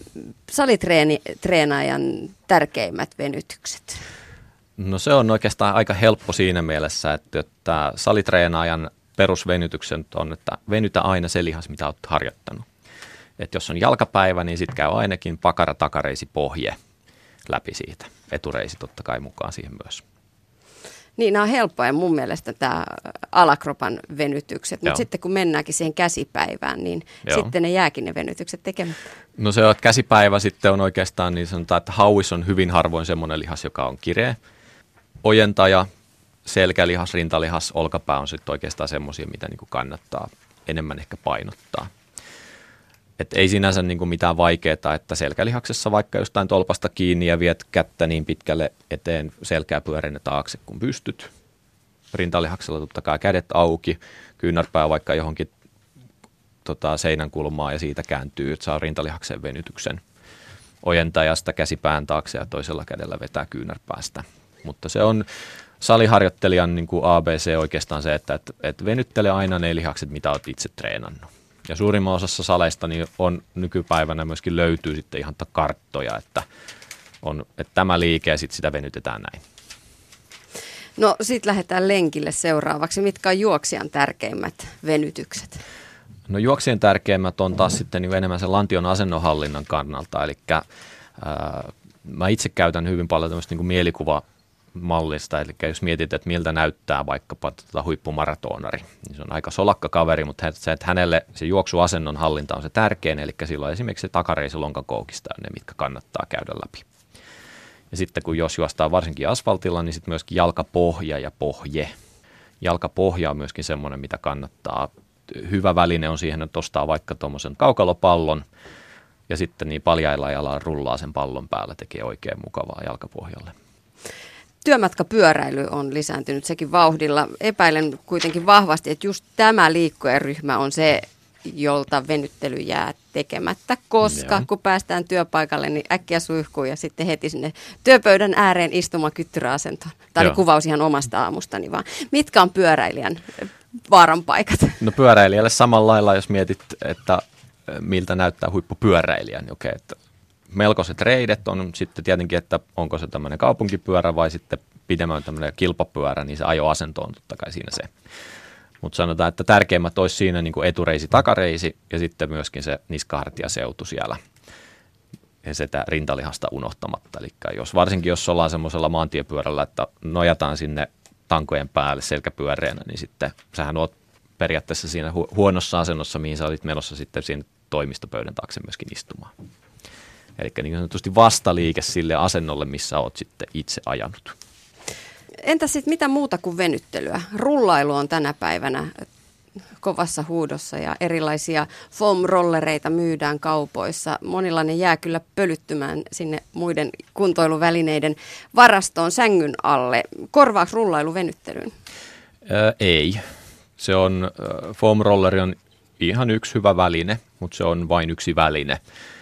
Salitreenaajan tärkeimmät venytykset? No se on oikeastaan aika helppo siinä mielessä, että, että salitreenaajan perusvenytyksen on, että venytä aina se lihas, mitä olet harjoittanut. Että jos on jalkapäivä, niin sitten käy ainakin pakara, takareisi, pohje läpi siitä. Etureisi totta kai mukaan siihen myös. Niin, nämä on helppoja mun mielestä tämä alakropan venytykset, mutta sitten kun mennäänkin siihen käsipäivään, niin Joo. sitten ne jääkin ne venytykset tekemättä. No se on, että käsipäivä sitten on oikeastaan niin sanotaan, että hauis on hyvin harvoin semmoinen lihas, joka on kireä. Ojentaja, selkälihas, rintalihas, olkapää on sitten oikeastaan semmoisia, mitä niin kuin kannattaa enemmän ehkä painottaa. Että ei sinänsä niin kuin mitään vaikeaa, että selkälihaksessa vaikka jostain tolpasta kiinni ja viet kättä niin pitkälle eteen selkää pyöreänä taakse kun pystyt. Rintalihaksella totta kai kädet auki, kyynärpää vaikka johonkin tota, seinän kulmaan ja siitä kääntyy, että saa rintalihaksen venytyksen. Ojentajasta käsipään taakse ja toisella kädellä vetää kyynärpäästä. Mutta se on saliharjoittelijan niin kuin A B C oikeastaan se, että et, et venyttele aina ne lihakset, mitä olet itse treenannut. Ja suurimman osassa saleista niin on nykypäivänä myöskin löytyy sitten ihan karttoja, että, on, että tämä liike ja sitten sitä venytetään näin. No sitten lähdetään lenkille seuraavaksi. Mitkä on juoksijan tärkeimmät venytykset? No juoksijan tärkeimmät on taas sitten niin enemmän sen lantion asennonhallinnan kannalta. Eli ää, mä itse käytän hyvin paljon tämmöistä niin kuin mielikuva mallista, eli jos mietit, että miltä näyttää vaikkapa tuota huippumaratonari, niin se on aika solakka kaveri, mutta se, että hänelle se juoksuasennon hallinta on se tärkein, eli silloin esimerkiksi se takareisi lonkakoukista on ne, mitkä kannattaa käydä läpi. Ja sitten kun jos juostaa varsinkin asfaltilla, niin sitten myöskin jalkapohja ja pohje. Jalkapohja on myöskin semmoinen, mitä kannattaa. Hyvä väline on siihen, että ostaa vaikka tuommoisen kaukalopallon, ja sitten niin paljailla jalalla rullaa sen pallon päällä, tekee oikein mukavaa jalkapohjalle. Työmatkapyöräily on lisääntynyt sekin vauhdilla. Epäilen kuitenkin vahvasti, että just tämä liikkujaryhmä on se, jolta venyttely jää tekemättä, koska Joo. kun päästään työpaikalle, niin äkkiä suihkuu ja sitten heti sinne työpöydän ääreen istumaan kyttyräasentoon. Tämä oli kuvaus ihan omasta aamustani vaan. Mitkä on pyöräilijän vaaran paikat? No pyöräilijälle samalla lailla, jos mietit, että miltä näyttää huippupyöräilijä, niin okei, että melkoiset reidet on sitten tietenkin, että onko se tämmöinen kaupunkipyörä vai sitten pidemmän tämmöinen kilpapyörä, niin se ajoasento on totta kai siinä se. Mutta sanotaan, että tärkeimmät olisi siinä niin kuin etureisi, takareisi ja sitten myöskin se niskahartiaseutu siellä. Ja sitä rintalihasta unohtamatta. Eli jos, varsinkin jos ollaan semmoisella maantiepyörällä, että nojataan sinne tankojen päälle selkäpyöreänä, niin sitten sähän oot periaatteessa siinä hu- huonossa asennossa, mihin sä olit menossa sitten siinä toimistopöydän taakse myöskin istumaan. Eli niin sanotusti vastaliike sille asennolle, missä olet sitten itse ajanut. Entä sitten mitä muuta kuin venyttelyä? Rullailu on tänä päivänä kovassa huudossa ja erilaisia foam-rollereita myydään kaupoissa. Monilla ne jää kyllä pölyttymään sinne muiden kuntoiluvälineiden varastoon sängyn alle. Korvaako rullailu venyttelyyn? Ää, ei. Se on, äh, foam-rolleri on ihan yksi hyvä väline, mutta se on vain yksi väline.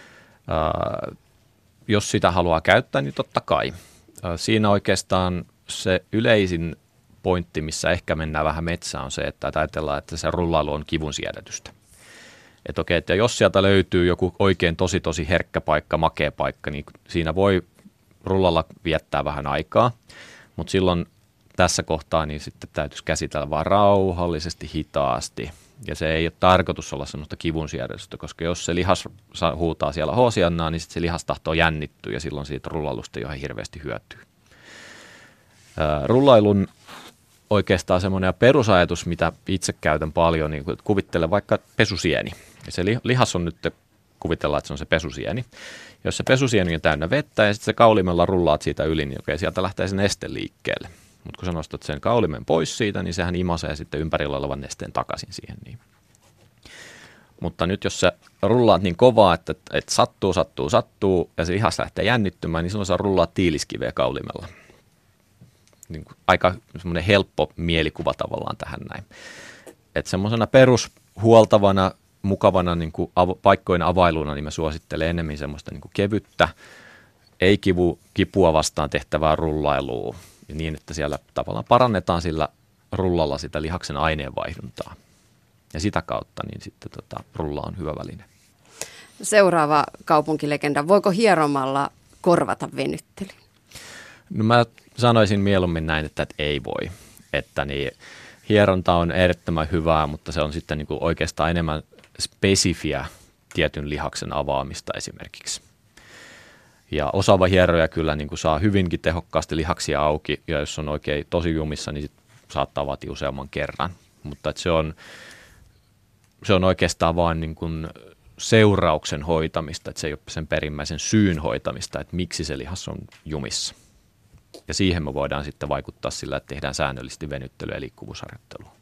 Äh, jos sitä haluaa käyttää, niin totta kai. Äh, siinä oikeastaan se yleisin pointti, missä ehkä mennään vähän metsään, on se, että ajatellaan, että se rullailu on kivun siedätystä. Että okei, että jos sieltä löytyy joku oikein tosi tosi herkkä paikka, makea paikka, niin siinä voi rullalla viettää vähän aikaa, mutta silloin tässä kohtaa niin sitten täytyisi käsitellä vaan rauhallisesti, hitaasti. Ja se ei ole tarkoitus olla semmoista kivun siedätystä, koska jos se lihas huutaa siellä hoosiannaa, niin sitten se lihas tahtoo jännittyä ja silloin siitä rullailusta ei ole hirveästi hyötyä. Rullailun oikeastaan semmoinen perusajatus, mitä itse käytän paljon, niin kuvittele vaikka pesusieni. Ja se lihas on nyt, kuvitellaan, että se on se pesusieni. Jos se pesusieni on täynnä vettä ja sitten se kaulimella rullaat siitä yli, niin okei, sieltä lähtee se neste liikkeelle. Mutta kun sä nostat sen kaulimen pois siitä, niin sehän imasee sitten ympärillä olevan nesteen takaisin siihen. Niin. Mutta nyt jos sä rullaat niin kovaa, että, että sattuu, sattuu, sattuu ja se lihas lähtee jännittymään, niin silloin sä rullaat tiiliskiveä kaulimella. Niin kuin aika semmoinen helppo mielikuva tavallaan tähän näin. Että semmoisena perushuoltavana, mukavana niin kuin avo, paikkoina availuna, niin mä suosittelen enemmän semmoista niin kuin kevyttä, ei kivu, kipua vastaan tehtävää rullailua. Ja niin, että siellä tavallaan parannetaan sillä rullalla sitä lihaksen aineenvaihduntaa. Ja sitä kautta niin sitten tota, rulla on hyvä väline. Seuraava kaupunkilegenda. Voiko hieromalla korvata venyttelyn? No mä sanoisin mieluummin näin, että, että ei voi. Että niin, hieronta on ehdottoman hyvää, mutta se on sitten niin kuin oikeastaan enemmän spesifiä tietyn lihaksen avaamista esimerkiksi. Ja osaava hieroja kyllä niin kuin saa hyvinkin tehokkaasti lihaksia auki, ja jos on oikein tosi jumissa, niin sit saattaa vaatia useamman kerran. Mutta että se, on, se on oikeastaan vain niin kuin seurauksen hoitamista, että se ei ole sen perimmäisen syyn hoitamista, että miksi se lihas on jumissa. Ja siihen me voidaan sitten vaikuttaa sillä, että tehdään säännöllisesti venyttelyä ja liikkuvuusharjoittelua.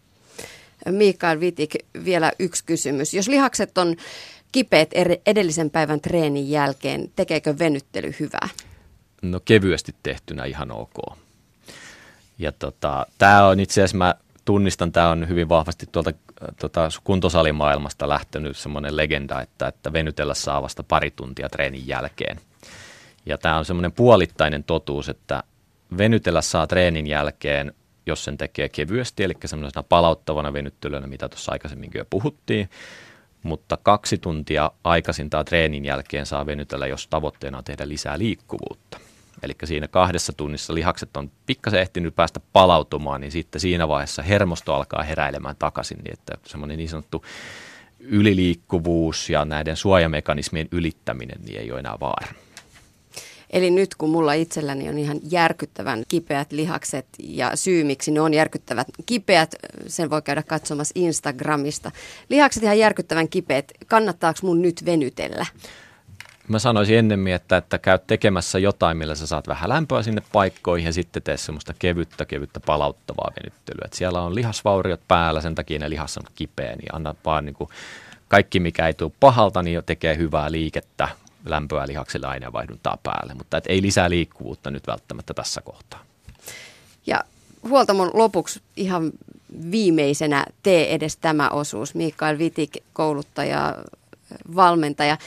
Mikael Wittig, vielä yksi kysymys. Jos lihakset on kipeät edellisen päivän treenin jälkeen, tekeekö venyttely hyvää? No kevyesti tehtynä ihan ok. Ja tota, tämä on itse asiassa, mä tunnistan, tämä on hyvin vahvasti tuolta tota, kuntosalimaailmasta lähtenyt semmoinen legenda, että, että venytellä saa vasta pari tuntia treenin jälkeen. Ja tämä on semmoinen puolittainen totuus, että venytellä saa treenin jälkeen, jos sen tekee kevyesti, eli semmoisena palauttavana venyttelynä, mitä tuossa aikaisemminkin jo puhuttiin. Mutta kaksi tuntia aikaisintaan treenin jälkeen saa venytellä, jos tavoitteena on tehdä lisää liikkuvuutta. Eli siinä kahdessa tunnissa lihakset on pikkasen ehtinyt päästä palautumaan, niin sitten siinä vaiheessa hermosto alkaa heräilemään takaisin, niin että semmoinen niin sanottu yliliikkuvuus ja näiden suojamekanismien ylittäminen niin ei ole enää vaara. Eli nyt kun mulla itselläni on ihan järkyttävän kipeät lihakset ja syy miksi ne on järkyttävät kipeät, sen voi käydä katsomassa Instagramista. Lihakset ihan järkyttävän kipeät, kannattaako mun nyt venytellä? Mä sanoisin ennemmin, että, että käy tekemässä jotain, millä sä saat vähän lämpöä sinne paikkoihin ja sitten tee semmoista kevyttä, kevyttä palauttavaa venyttelyä. Et siellä on lihasvauriot päällä, sen takia ne lihas on kipeä, niin anna vaan niin kuin kaikki, mikä ei tule pahalta, niin tekee hyvää liikettä, lämpöä lihakselle aineenvaihduntaa päälle, mutta et ei lisää liikkuvuutta nyt välttämättä tässä kohtaa. Ja huoltamon lopuksi ihan viimeisenä tee edes tämä osuus. Mikael Wittig, kouluttaja, valmentaja.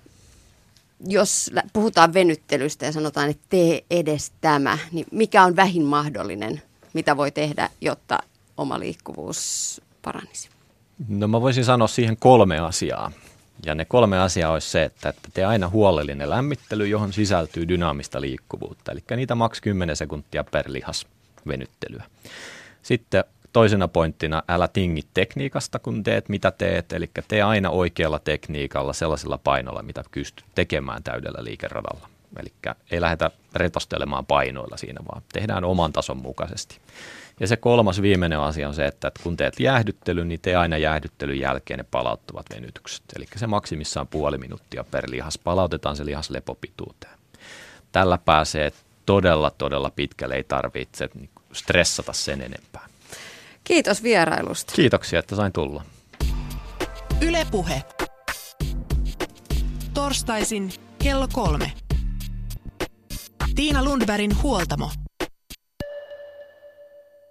Jos puhutaan venyttelystä ja sanotaan, että tee edes tämä, niin mikä on vähin mahdollinen, mitä voi tehdä, jotta oma liikkuvuus paranisi? No mä voisin sanoa siihen kolme asiaa. Ja ne kolme asiaa olisi se, että, että tee aina huolellinen lämmittely, johon sisältyy dynaamista liikkuvuutta. Eli niitä maks kymmenen sekuntia per lihas venyttelyä. Sitten toisena pointtina, älä tingi tekniikasta, kun teet mitä teet. Eli tee aina oikealla tekniikalla, sellaisella painolla, mitä pystyt tekemään täydellä liikeradalla. Eli ei lähdetä retostelemaan painoilla siinä, vaan tehdään oman tason mukaisesti. Ja se kolmas viimeinen asia on se, että kun teet jäähdyttelyn, niin tee aina jäähdyttelyn jälkeen ne palauttavat venytykset. Eli se maksimissaan puoli minuuttia per lihas. Palautetaan se lihas lepopituuteen. Tällä pääsee todella, todella pitkälle. Ei tarvitse stressata sen enempää. Kiitos vierailusta. Kiitoksia, että sain tulla. Yle Puhe. Torstaisin kello kolme. Tiina Lundbergin huoltamo.